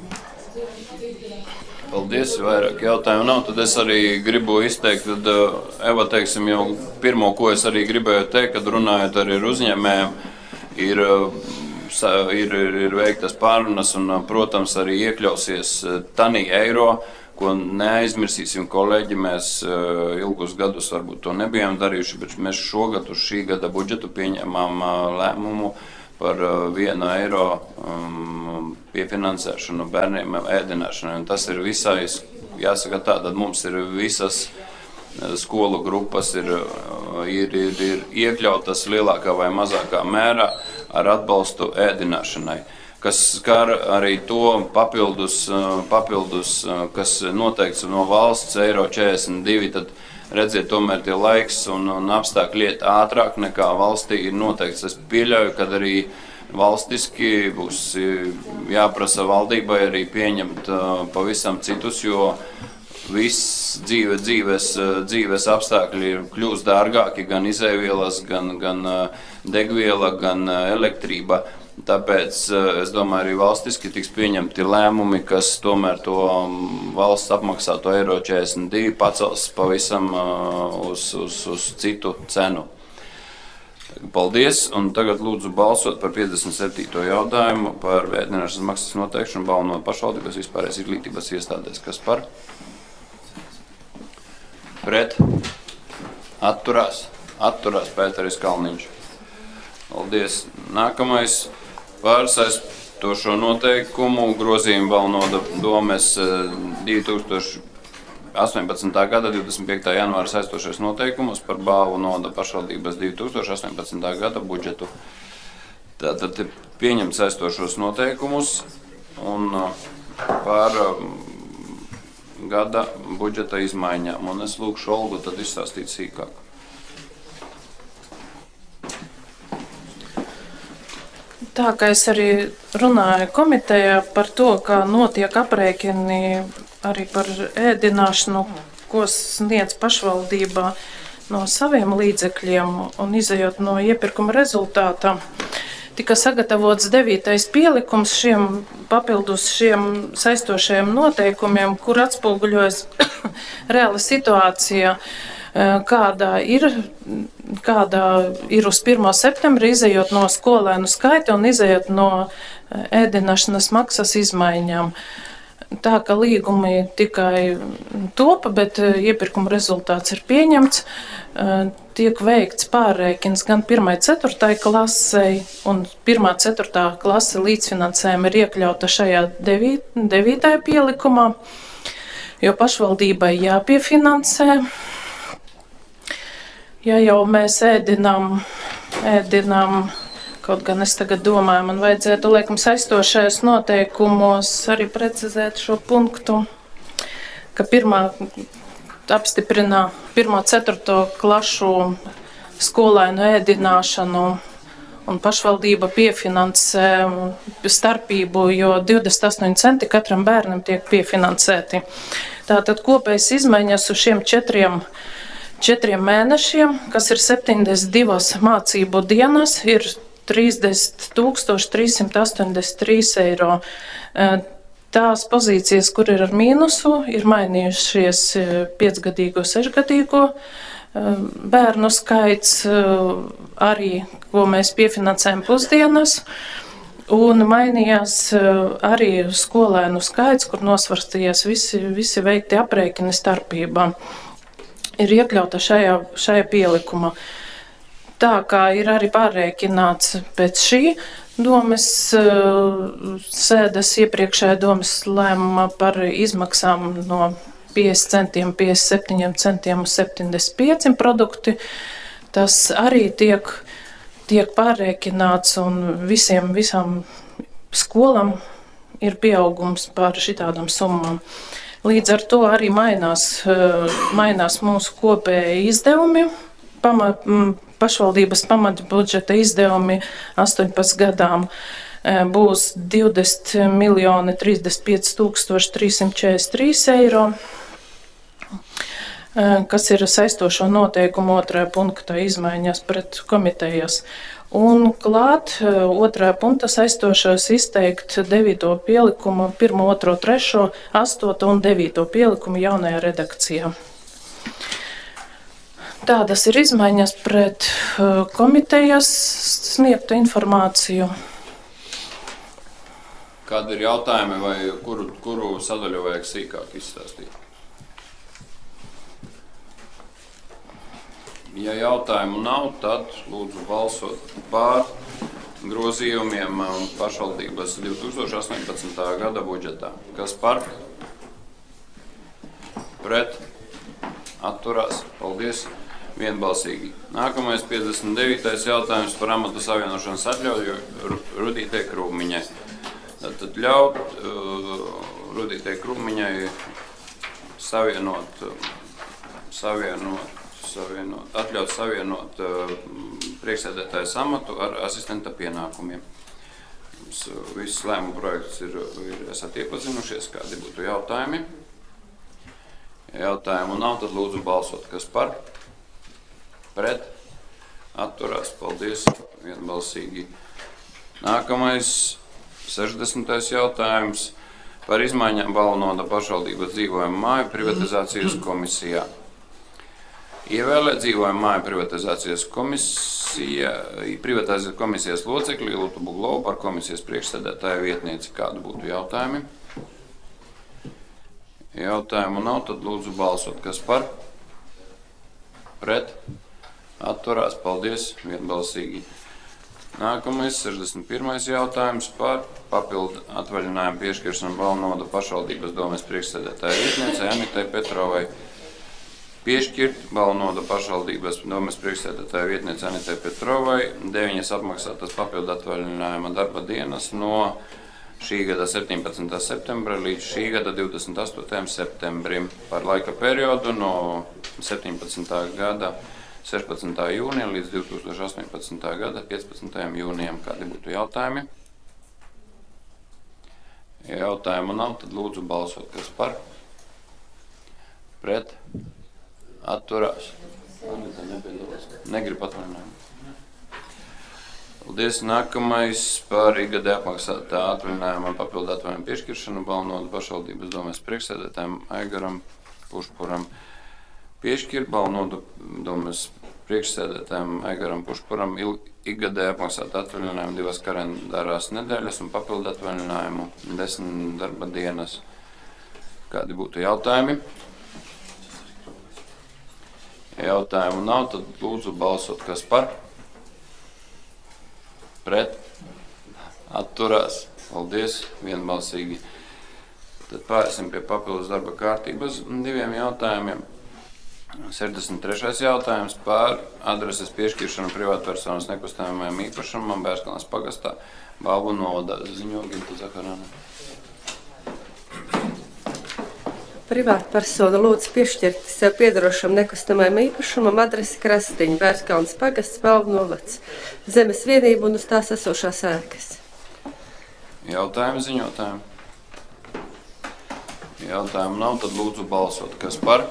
Paldies, vairāk jautājumu nav, tad es arī gribu izteikt, tad Eva, teiksim, jau pirmo, ko es arī gribēju teikt, kad runājot arī ar uzņēmējiem, ir, ir, ir, ir veiktas pārunas un, protams, arī iekļausies tanī eiro, ko neaizmirsīsim, kolēģi, mēs uh, ilgus gadus varbūt to nebijām darījuši, bet mēs šogad uz šī gada budžetu pieņēmām uh, lēmumu par uh, vienu eiro um, piefinansēšanu bērniem ēdināšanai. Un tas ir visai, jāsaka tā, tad mums ir visas uh, skolu grupas ir, uh, ir, ir, ir iekļautas lielākā vai mazākā mērā ar atbalstu ēdināšanai. Kas skar arī to papildus, papildus, kas noteikts no valsts eiro četrdesmit divi, tad redziet, tomēr tie laiks un, un apstākļi iet ātrāk nekā valstī ir noteikts. Es pieļauju, kad arī valstiski būs jāprasa valdībai arī pieņemt pavisam citus, jo viss dzīve, dzīves, dzīves apstākļi kļūst dārgāki, gan izēvielas, gan, gan degviela, gan elektrība. Tāpēc es domāju, arī valstiski tiks pieņemti lēmumi, kas tomēr to valsts apmaksāto eiro četrdesmit divi pacels pavisam uz, uz, uz citu cenu. Paldies, un tagad lūdzu balsot par piecdesmit septīto jautājumu par ēdināšanas maksas noteikšanu balvu no pašvaldības vispārējās izglītības iestādēs. Kas par? Pret? Atturās? Atturās Pēteris Kalniņš. Paldies. Nākamais. Par saistošo noteikumu grozījumu Valnoda domes divi tūkstoši astoņpadsmitā gada divdesmit piektā janvāra saistošais noteikumus par Valnoda pašvaldības divi tūkstoši astoņpadsmitā gada budžetu. Tātad pieņemt saistošos noteikumus un par gada budžeta izmaiņām. Un es lūkšu Olgu tad izstāstīt sīkāk. Tā kā es arī runāju komitejā par to, kā notiek aprēķini arī par ēdināšanu, ko sniedz pašvaldībā no saviem līdzekļiem un izejot no iepirkuma rezultātā, tika sagatavots devītais pielikums šiem papildus šiem saistošajiem noteikumiem, kur atspoguļojas reāla situācija, kādā ir, kādā ir uz pirmo septembri, izejot no skolēnu skaita un izejot no ēdināšanas maksas izmaiņām. Tā kā līgumi tikai topa, bet iepirkuma rezultāts ir pieņemts, tiek veikts pārreikins gan pirmai ceturtai klasei, un pirmā ceturtā klase līdzfinansējuma ir iekļauta šajā devī, devītajā pielikumā, jo pašvaldībai jāpiefinansē. Ja jau mēs ēdinām, ēdinām, kaut gan es tagad domāju, man vajadzētu, laikam, saistošajos noteikumos arī precizēt šo punktu, ka pirmā apstiprinā pirmo ceturto klašu skolēnu ēdināšanu un pašvaldība piefinansē starpību, jo divdesmit astoņi centi katram bērnam tiek piefinansēti. Tātad kopējas izmaiņas uz šiem četriem Četriem mēnešiem, kas ir septiņdesmit divas mācību dienas, ir trīsdesmit tūkstoši trīs simti astoņdesmit trīs eiro. Tās pozīcijas, kur ir ar mīnusu, ir mainījušies piecgadīgo, sešgadīgo bērnu skaits, arī, ko mēs piefinansējam pusdienas, un mainījās arī skolēnu skaits, kur nosvarstījās visi, visi veikti aprēķini starpībā. Ir iekļauta šajā, šajā pielikumā. Tā kā ir arī pārreikināts pēc šī domes sēdes iepriekšējā domes lēmuma par izmaksām no piecdesmit centiem, piecdesmit septiņiem centiem uz septiņdesmit pieciem produkti, tas arī tiek, tiek pārreikināts un visiem, visām skolām ir pieaugums par šitādām summām. Līdz ar to arī mainās, mainās mūsu kopēji izdevumi, pama, pašvaldības pamatbudžeta izdevumi astoņpadsmit gadām būs divdesmit miljoni trīsdesmit pieci tūkstoši trīs simti četrdesmit trīs eiro, kas ir saistošo noteikumu otrajā punktā izmaiņas pret komitejas. Un klāt otrā punta saistošos izteikt devīto pielikumu, pirmo, otro, trešo, astoto un devīto pielikumu jaunajā redakcijā. Tādas ir izmaiņas pret komitejas sniegtu informāciju. Kādi ir jautājumi vai kuru, kuru sadaļu vajag sīkāk izstāstīt? Ja jautājumu nav, tad lūdzu balsot pār grozījumiem pašvaldības divi tūkstoši astoņpadsmitā gada budžetā. Kas par? Pret? Atturās? Paldies! Vienbalsīgi. Nākamais piecdesmit devītais jautājums par amatu savienošanas atļauju Rudītei Krūmiņai. Tad ļaut uh, Rudītei Krūmiņai savienot, savienot Savienot, atļaut savienot uh, priekšsēdētājas amatu ar asistenta pienākumiem. Mums uh, viss lēmuma projekts ir, ir esat iepazinušies, kādi būtu jautājumi. Ja jautājumu nav, tad lūdzu balsot, kas par, pret, atturās, paldies, vienbalsīgi. Nākamais, sešdesmitais jautājums par izmaiņām Balvanoda pašvaldības dzīvojuma māju privatizācijas komisijā. Ievēlēt dzīvojuma māju privatizācijas komisija, privatizācijas komisijas locekli Iltu Buglovu par komisijas priekšsēdētāju vietnieci. Kādu būtu jautājumi? Jautājumu nav, tad lūdzu balsot. Kas par? Pret? Atturās, paldies, vienbalsīgi. Nākamais, sešdesmit pirmais jautājums par papildu atvaļinājumu piešķiršanu Balvanoda pašvaldības domes priekšsēdētāju vietniecei Anitai Petrovai. Piešķirt Balvanoda pašvaldības domes priekšsēdētāja vietniece Anitai Petrovai deviņas apmaksātas papildu atvaļinājuma darba dienas no šī gada septiņpadsmitā septembra līdz šī gada divdesmit astotajam septembrim par laika periodu no septiņpadsmitā gada sešpadsmitā jūnija līdz divi tūkstoši astoņpadsmitā gada piecpadsmitajam jūnijam. Kādi būtu jautājumi? Ja jautājumu nav, tad lūdzu balsot, kas par, pret, atturās. Negrib atvaļinājumu. Paldies. Nākamais par ikgadē apmaksātā atvaļinājuma papildu atvaļinājumu piešķiršanu Balvnodu pašvaldības domes priekšsēdētājiem Aigaram Pušpuram. Piešķir Balvnodu domes priekšsēdētājiem Aigaram Pušpuram ikgadē apmaksātā atvaļinājumu divas kalendārās nedēļas un papildu atvaļinājumu desmit darba dienas. Kādi būtu jautājumi? Ja jautājumu nav, tad lūdzu balsot, kas par, pret, atturās. Paldies, vienbalsīgi. Tad pārēsim pie papildus darba kārtības diviem jautājumiem. sešdesmit trešais jautājums par adreses piešķiršanu privātpersonas nekustamajam īpašumam Bērskalnas pagastā Balvu novadā. Ziņo Ginta Zakarāne. Privātpersona lūdz piešķirt sev piedarošam nekustamajam īpašumam adresi Krastiņa, Bērskalnas pagasts, Balvu novads, zemes vienību un uz tās esošās ēkas. Jautājumi ziņotājiem? Jautājumu nav, tad lūdzu balsot. Kas par?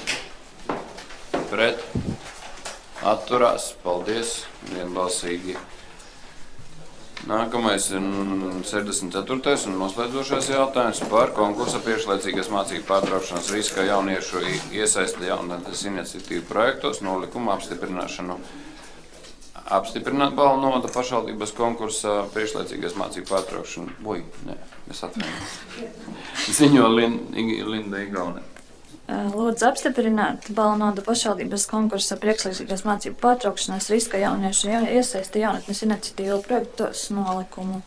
Pret? Atturās. Paldies. Vienbalsīgi. Nākamais ir sešdesmit ceturtais un noslēdzošais jautājums par konkursa priekšlaicīgas mācību pārtraukšanas riska jauniešu iesaista jaunatnes iniciatīvu projektos nolikumu apstiprināšanu. Apstiprināt Balvnoda pašvaldības konkursa priekšlaicīgas mācību pārtraukšanu. Oi, nē, es atvainojos. Ziņo Linda Igaune. Lūdzu apstiprināt Balvnoda pašvaldības konkursa priekšlaicīgas mācību pārtraukšanas riska jauniešu iesaista jaunatnes iniciatīvu projektos nolikumu.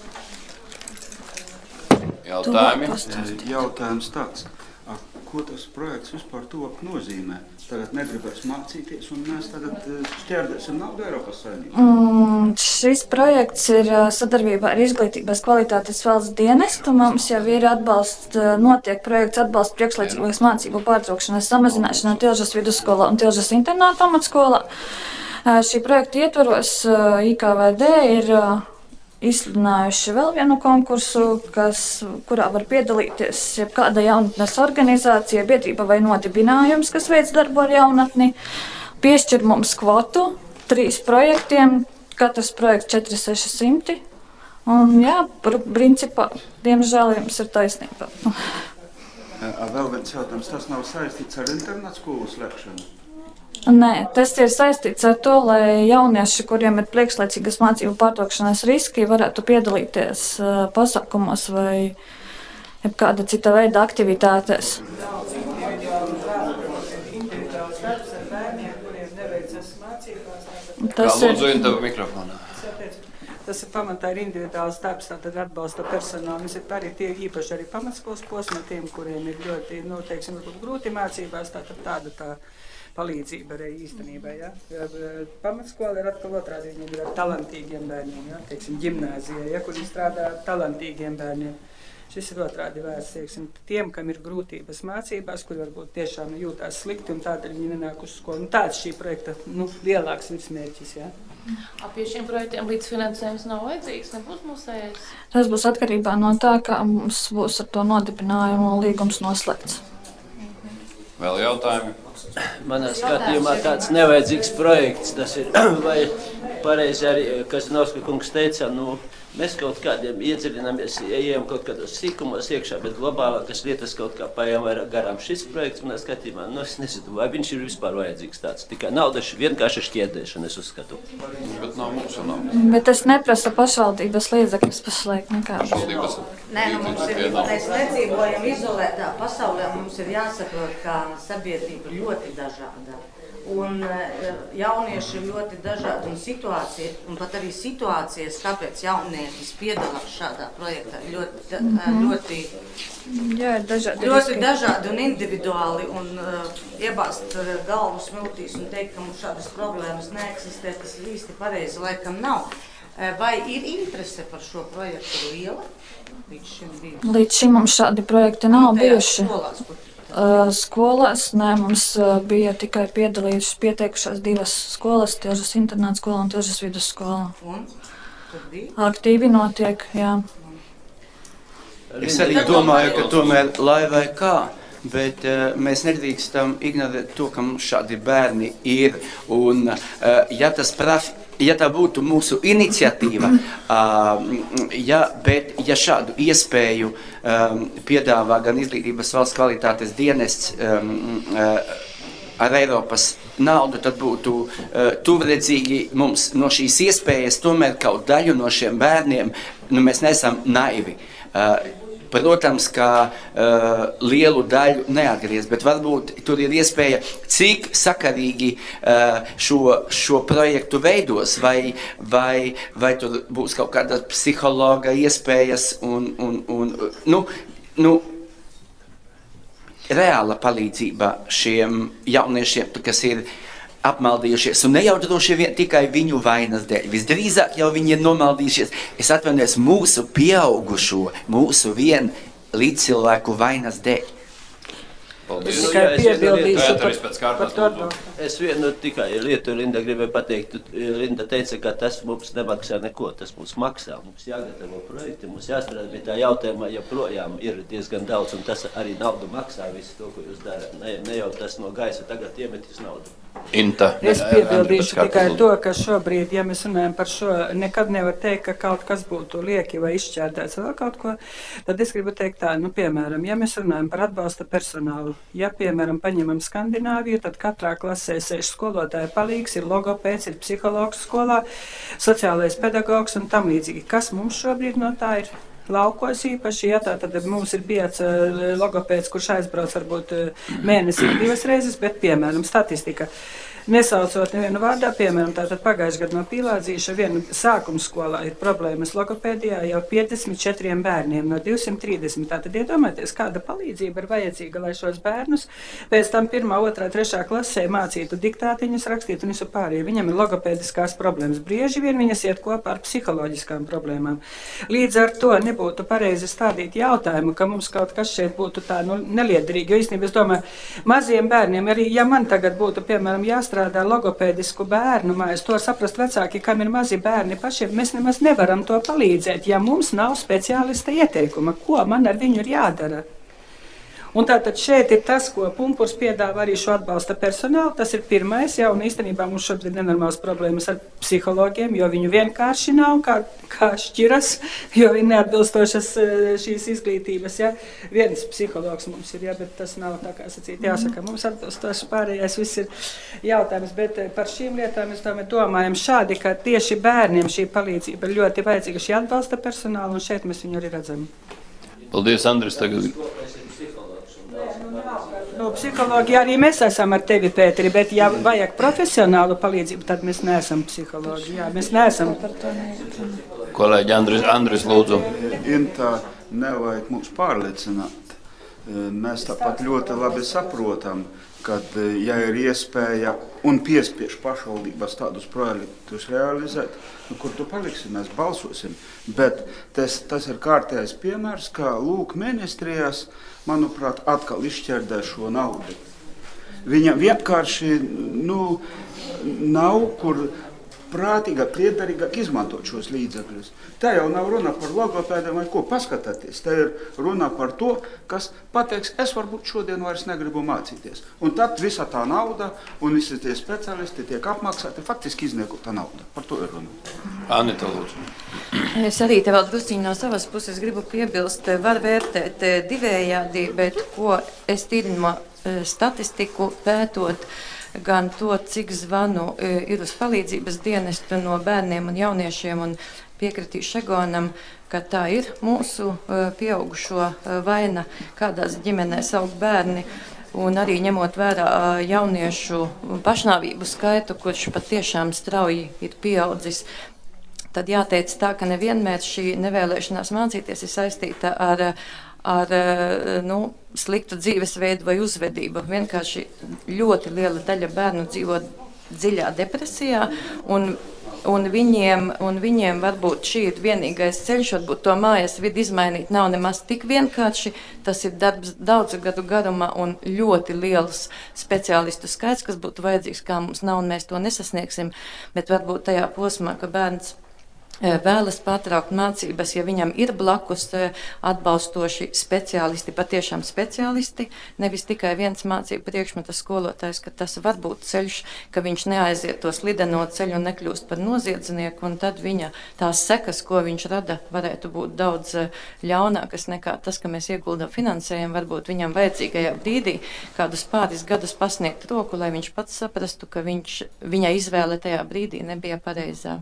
Jautājumi? Jautājums tāds. A, ko tas projekts vispār tuvāk nozīmē? Tagad negribēs mācīties un mēs tagad šķērdēsim naudu Eiropas Savienībā. Mm, šis projekts ir sadarbībā ar Izglītības kvalitātes valsts dienestu. Mums jau ir atbalsts, notiek projekts atbalsts priekšlaicīgas mācību pārtraukšanas samazināšanā Tilžas vidusskolā un Tilžas internāta pamatskolā. Šī projekta ietvaros I K V D ir izsludinājuši vēl vienu konkursu, kas, kurā var piedalīties jebkāda jaunatnes organizācija, biedrība vai nodibinājums, kas veic darbu ar jaunatni. Piešķir mums kvotu trīs projektiem, katrs projekts četri seši simti. Un jā, principā, diemžēl jums ir taisnība. Vēl viens jautājums, tas nav saistīts ar internātu skolu slēgšanu? Nē, tas ir saistīts ar to, lai jaunieši, kuriem ir priekšlaicīgas mācību pārtraukšanas riski, varētu piedalīties pasākumos vai jebkāda cita veida aktivitātēs. Tas ir mikrofonā. Tas ir pamatā ir individuāls darbs, tātad atbalsta personālu. Mēs ir arī tie īpaši arī pamatskolas posma, tiem, kuriem ir ļoti, nu, teiksim, grūti mācībās, tātad tāda tā palīdzība arī īstenībā, ja. Pamatskola ir atkal otrādi, viņiem ir ar talantīgiem bērniem, ja, teiksim, ģimnāzijā, ja, kur viņi strādā ar talantīgiem bērniem. Šis ir otrādi vērts, teiksim, tiem, kam ir grūtības mācībās, kuri varbūt tiešām jūtās slikti un tādēļ viņi nenāk uz skolu. Un tāds šī projekta, nu, lielāks virsmērķis, ja. Pie šiem projektiem līdzfinansējums nav vajadzīgs, nebūs mūsējais? Tas būs atkarībā no tā, kā mums būs ar to nodibinājumu līgums noslēgts. Vēl jautājumi? Manā skatījumā tāds nevajadzīgs projekts, tas ir, vai pareizi arī, kas Novska kungs teica, nu, mēs kaut kādiem iedziļināmies, ejam kaut kādos sīkumos iekšā, bet globālākas lietas kaut kā paejam vairāk garām. Šis projekts manā skatījumā, nu, es nezinu, vai viņš ir vispār vajadzīgs tāds. Tikai nauda vienkārši šķiedēšana, es uzskatu. Bet nav mūsu nauda. Bet tas neprasa pašvaldības līdzekļus pašlaik nekādas. Pašvaldības Nē, nu mums ir, mēs nedzīvojam izolētā pasaulē, mums ir jāsaprot, ka sabiedrība ļoti dažāda. Un jaunieši ir ļoti dažādi un situācija, un pat arī situācijas, kāpēc jaunietis piedalās šādā projektā, ļoti, ļoti, Jā, ir dažādi ļoti riski. dažādi un individuāli, un uh, iebāzt galvu smiltīs un teikt, ka mums šādas problēmas neeksistē, tas īsti pareizi laikam nav. Vai ir interese par šo projektu liela? Līdz šim, bijusi? Līdz šim mums šādi projekti nav Nu, tajās bijuši. skolās, kur Uh, skolās, nē, mums uh, bija tikai piedalījušas, pieteikušās divas skolas, Tilžas internāta skola un Tilžas vidusskola. Un? Tur bija? Aktīvi notiek, jā. Es arī domāju, ka tomēr lai vai kā, bet uh, mēs nedrīkstam ignorēt to, ka mums šādi bērni ir. Un, uh, ja, tas praf, ja tā būtu mūsu iniciatīva, uh, ja, bet ja šādu iespēju um, piedāvā gan Izglītības valsts kvalitātes dienests um, uh, ar Eiropas naudu, tad būtu uh, tuvredzīgi mums no šīs iespējas tomēr kaut daļu no šiem bērniem, nu mēs neesam naivi. Uh, Protams, ka uh, lielu daļu neatgriez, bet varbūt tur ir iespēja, cik sakarīgi uh, šo, šo projektu veidos, vai, vai, vai tur būs kaut kāda psihologa iespējas un, un, un nu, nu, reāla palīdzība šiem jauniešiem, kas ir apmaldījušies, un ne jau droši vien tikai viņu vainas dēļ. Visdrīzāk jau viņi ir nomaldījušies. Es atvainojos mūsu pieaugušo, mūsu vien līdzcilvēku vainas dēļ. Paldies. Tikai piebildīšu par, par to atbalstu. Es vienu tikai lietu, Linda, gribēju pateikt. Linda teica, ka tas mums nemaksā neko, tas mums maksā. Mums jāgatavo projekti, mums jāstrādā, bet tā jautājumā joprojām ir diezgan daudz, un tas arī naudu maksā visu to, ko jūs darāt. Ne, ne jau tas no gaisa tagad iemetīs naudu. Inta. Es piebildīšu tikai to, ka šobrīd, ja mēs runājam par šo, nekad nevar teikt, ka kaut kas būtu lieki vai izšķērdēts vēl kaut ko, tad es gribu teikt tā, nu, piemēram, ja mēs runājam par atbalsta personālu, ja, piemēram, paņemam Skandināviju, tad katrā klasē sēž skolotāja palīgs, ir logopēds, ir psihologs skolā, sociālais pedagogs un tam līdzīgi. Kas mums šobrīd no tā ir? Laukos īpaši, ja tā tad mums ir bijis uh, logopēds, kurš aizbrauc varbūt uh, mēnesī divas reizes, bet, piemēram, statistika. Nesaucot nevienu vārdā, piemēram, tātad pagājušajā gadā no Pīlādzīša viena sākuma skolā ir problēmas logopēdijā jau piecdesmit četriem bērniem no divsimt trīsdesmit. Tātad iedomājieties, kāda palīdzība ir vajadzīga, lai šos bērnus pēc tam pirmā, otrā, trešā klasē mācītu diktātiņus, rakstītu un visu pārējo. Viņam ir logopēdiskās problēmas. Brieži vien viņas iet kopā ar psiholoģiskām problēmām. Līdz ar to nebūtu pareizi stādīt jautājumu, ka mums kaut kas šeit būtu tā nu, neliederīgi. Jo īstenībā es domāju, maziem bērniem, arī ja man tagad būtu, piemēram, jāstrādā strādā logopēdisku bērnu mājas, to saprast vecāki, kam ir mazi bērni pašiem, mēs nemaz nevaram to palīdzēt, ja mums nav speciālista ieteikuma, ko man ar viņu ir jādara. Un tātad šeit ir tas, ko Pumpurs piedāvā arī šo atbalsta personālu, tas ir pirmais, ja, un īstenībā mums šobrīd ir nenormāls problēmas ar psihologiem, jo viņu vienkārši nav, kā, kā šķiras, jo viņi neatbilstošas šīs izglītības, ja. Viens psihologs mums ir, ja, bet tas nav tā kā sacīt, jāsaka, mums atbilstošas pārējais viss ir jautājums, bet par šīm lietām mēs domājam šādi, ka tieši bērniem šī palīdzība ir ļoti vajadzīga, šī atbalsta personāla, un šeit mēs viņu arī redzam. Paldies, Andris, tagad. Nu, psihologi arī mēs esam ar tevi, Pēteri, bet ja vajag profesionālu palīdzību, tad mēs neesam psihologi. Jā, mēs neesam. Kolēģi Andris, Andris lūdzu. Intā nevajag mums pārliecināt. Mēs tāpat ļoti labi saprotam, kad, ja ir iespēja un piespiež pašvaldības tādus projektus realizēt, nu, kur tu paliksi, mēs balsosim. Bet tas, tas ir kārtējais piemērs, kā lūk ministrijās, manuprāt, atkal izšķērdē šo naudu. Viņa vienkārši nu, nav, kur prātīgāk, liederīgāk izmantot šos līdzekļus. Tā jau nav runa par logopēdiem vai ko, paskatāties. Tā ir runa par to, kas pateiks, es varbūt šodien vairs negribu mācīties. Un tad visa tā nauda un visi tie speciālisti tiek apmaksāti, faktiski izniekota nauda. Par to ir runa. Anita, lūdzu. Es arī te vēl drusciņi no savas puses gribu piebilst, var vērtēt divējādi, bet ko es tīri no statistiku pētot, gan to, cik zvanu ir uz palīdzības dienestu no bērniem un jauniešiem, un piekritīšu Šegonam, ka tā ir mūsu pieaugušo vaina, kādās ģimenēs aug bērni, un arī ņemot vērā jauniešu pašnāvību skaitu, kurš patiešām strauji ir pieaudzis. Tad jāteic tā, ka nevienmēr šī nevēlēšanās mācīties ir saistīta ar ar nu, sliktu dzīvesveidu vai uzvedību. Vienkārši ļoti liela daļa bērnu dzīvo dziļā depresijā, un un viņiem, un viņiem varbūt šī ir vienīgais ceļš, varbūt to mājas vidi izmainīt nav nemaz tik vienkārši. Tas ir darbs daudzu gadu garumā un ļoti liels speciālistu skaits, kas būtu vajadzīgs, kā mums nav, un mēs to nesasniegsim, bet varbūt tajā posmā, ka bērns vēlas pārtraukt mācības, ja viņam ir blakus atbalstoši speciālisti, patiešām speciālisti, nevis tikai viens mācību priekšmeta skolotājs, ka tas var būt ceļš, ka viņš neaiziet to slideno ceļu un nekļūst par noziedznieku, un tad viņa tās sekas, ko viņš rada, varētu būt daudz ļaunākas nekā tas, ka mēs ieguldam finansējumu, varbūt viņam vajadzīgajā brīdī kādus pāris gadus pasniegt roku, lai viņš pats saprastu, ka viņš, viņa izvēle tajā brīdī nebija pareizā.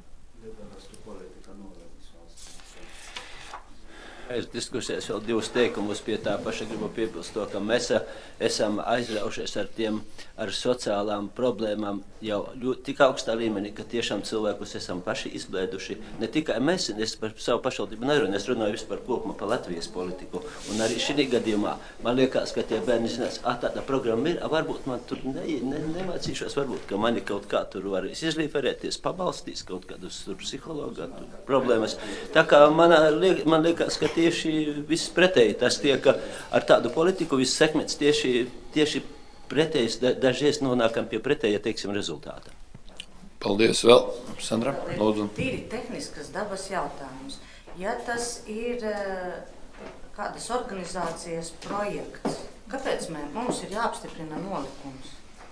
Es diskusijās vēl divus teikumus pie tā paša gribu piebilst to, ka mēs esam aizraušies ar tiem, ar sociālām problēmām jau ļoti tik augstā līmenī, ka tiešām cilvēkus esam paši izblēduši. Ne tikai mēs, es par savu pašvaldību nerunāju, es runāju vispār kopumā par Latvijas politiku. Un arī šī gadījumā man liekas, ka tie bērni zinās, ah, tāda programma ir, varbūt man tur ne, ne, nemācīšos, varbūt, ka mani kaut kā tur varēs izlīferēties, pabalstīs kaut kādus tur psihologu problēmas. Tā kā man, man liekas, ka tieši viss pretēji tas tiek ar tādu politiku, viss sekmets tieši, tieši pretējs, dažreiz nonākam pie pretēja, teiksim, rezultāta. Paldies vēl, Sandra, lūdzu. Tīri tehniskas dabas jautājums. Ja tas ir kādas organizācijas projekts, kāpēc mē, mums ir jāapstiprina nolikums?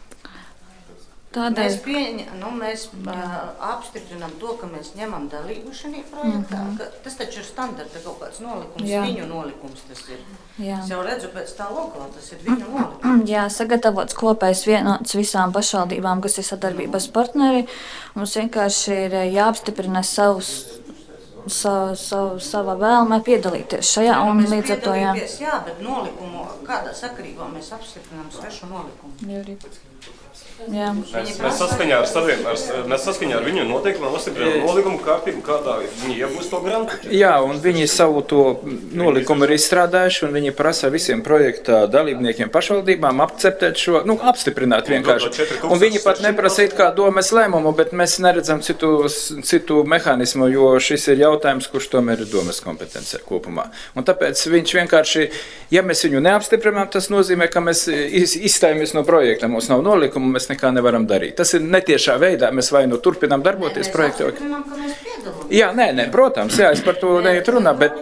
Tādēļ. Mēs, pieņa, nu, mēs uh, apstiprinām to, ka mēs ņemam dalību šajā projektā. Mm-hmm. Ka, tas taču ir standarta kaut kāds nolikums, Jā. viņu nolikums tas ir. Jā. Es jau redzu pēc tā logo, tas ir viņu nolikums. Jā, sagatavots kopējs vienots visām pašvaldībām, kas ir sadarbības partneri. Mums vienkārši ir jāapstiprina savus, savu, savu, sava vēlme piedalīties šajā, Jā, un līdz ar to, jā. Jā, bet nolikumu, kādā sakarībā mēs apstiprinām svešu nolikumu? Jā. Jā. Mēs, mēs, saskaņā ar saviem, ar, mēs saskaņā ar viņu noteikumiem apstiprinām nolikumu kārtību, kādā viņi iegūst to grantu. Jā, un viņi savu to nolikumu ir izstrādājuši, un viņi prasa visiem projekta dalībniekiem pašvaldībām akceptēt šo, nu, apstiprināt vienkārši. Un viņi pat neprasa it kā domes lēmumu, bet mēs neredzam citu, citu mehānismu, jo šis ir jautājums, kurš tomēr ir domes kompetence kopumā. Un tāpēc viņš vienkārši, ja mēs viņu neapstiprinām, tas nozīmē, ka mēs izstājamies no projekta, mums nav nolikumu, mēs nekā nevaram darīt. Tas ir netiešā veidā, mēs vai nu turpinām darboties Nē, projektā. Mēs Jā, nē, nē, protams, jā, es par to neiet runā, bet,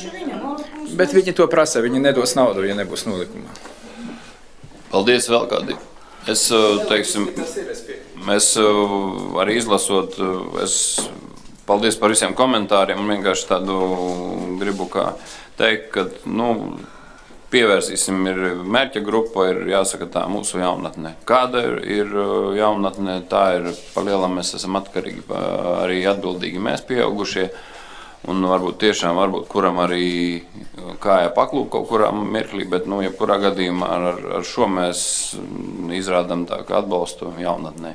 bet viņi to prasa, viņi nedos naudu, ja nebūs nolikuma. Paldies vēl kādi. Es, teiksim, mēs arī izlasot, es paldies par visiem komentāriem, un vienkārši tādu gribu kā teikt, ka, nu, pievērsīsim, ir mērķa grupa, ir jāsaka tā mūsu jaunatne. Kāda ir, ir jaunatne, tā ir palielam, mēs esam atkarīgi, arī atbildīgi mēs pieaugušie, un varbūt tiešām, varbūt kuram arī kāja paklūp kaut kurā mirklī, bet, nu, jebkurā gadījumā ar, ar šo mēs izrādam tā kā atbalstu jaunatnē.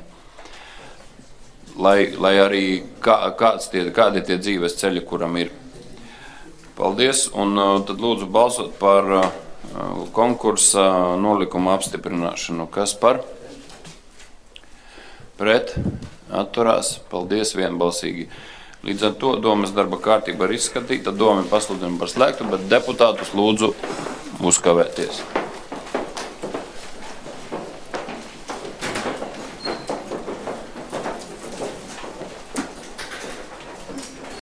Lai, lai arī kā, kāds tie, kādi tie dzīves ceļi, kuram ir. Paldies, un tad lūdzu balsot par konkursa nolikuma apstiprināšanu. Kas par? Pret? Atturās? Paldies vienbalsīgi. Līdz ar to domas darba kārtība ir izskatīta, doma pasludina par slēgtu, bet deputātus lūdzu uzkavēties.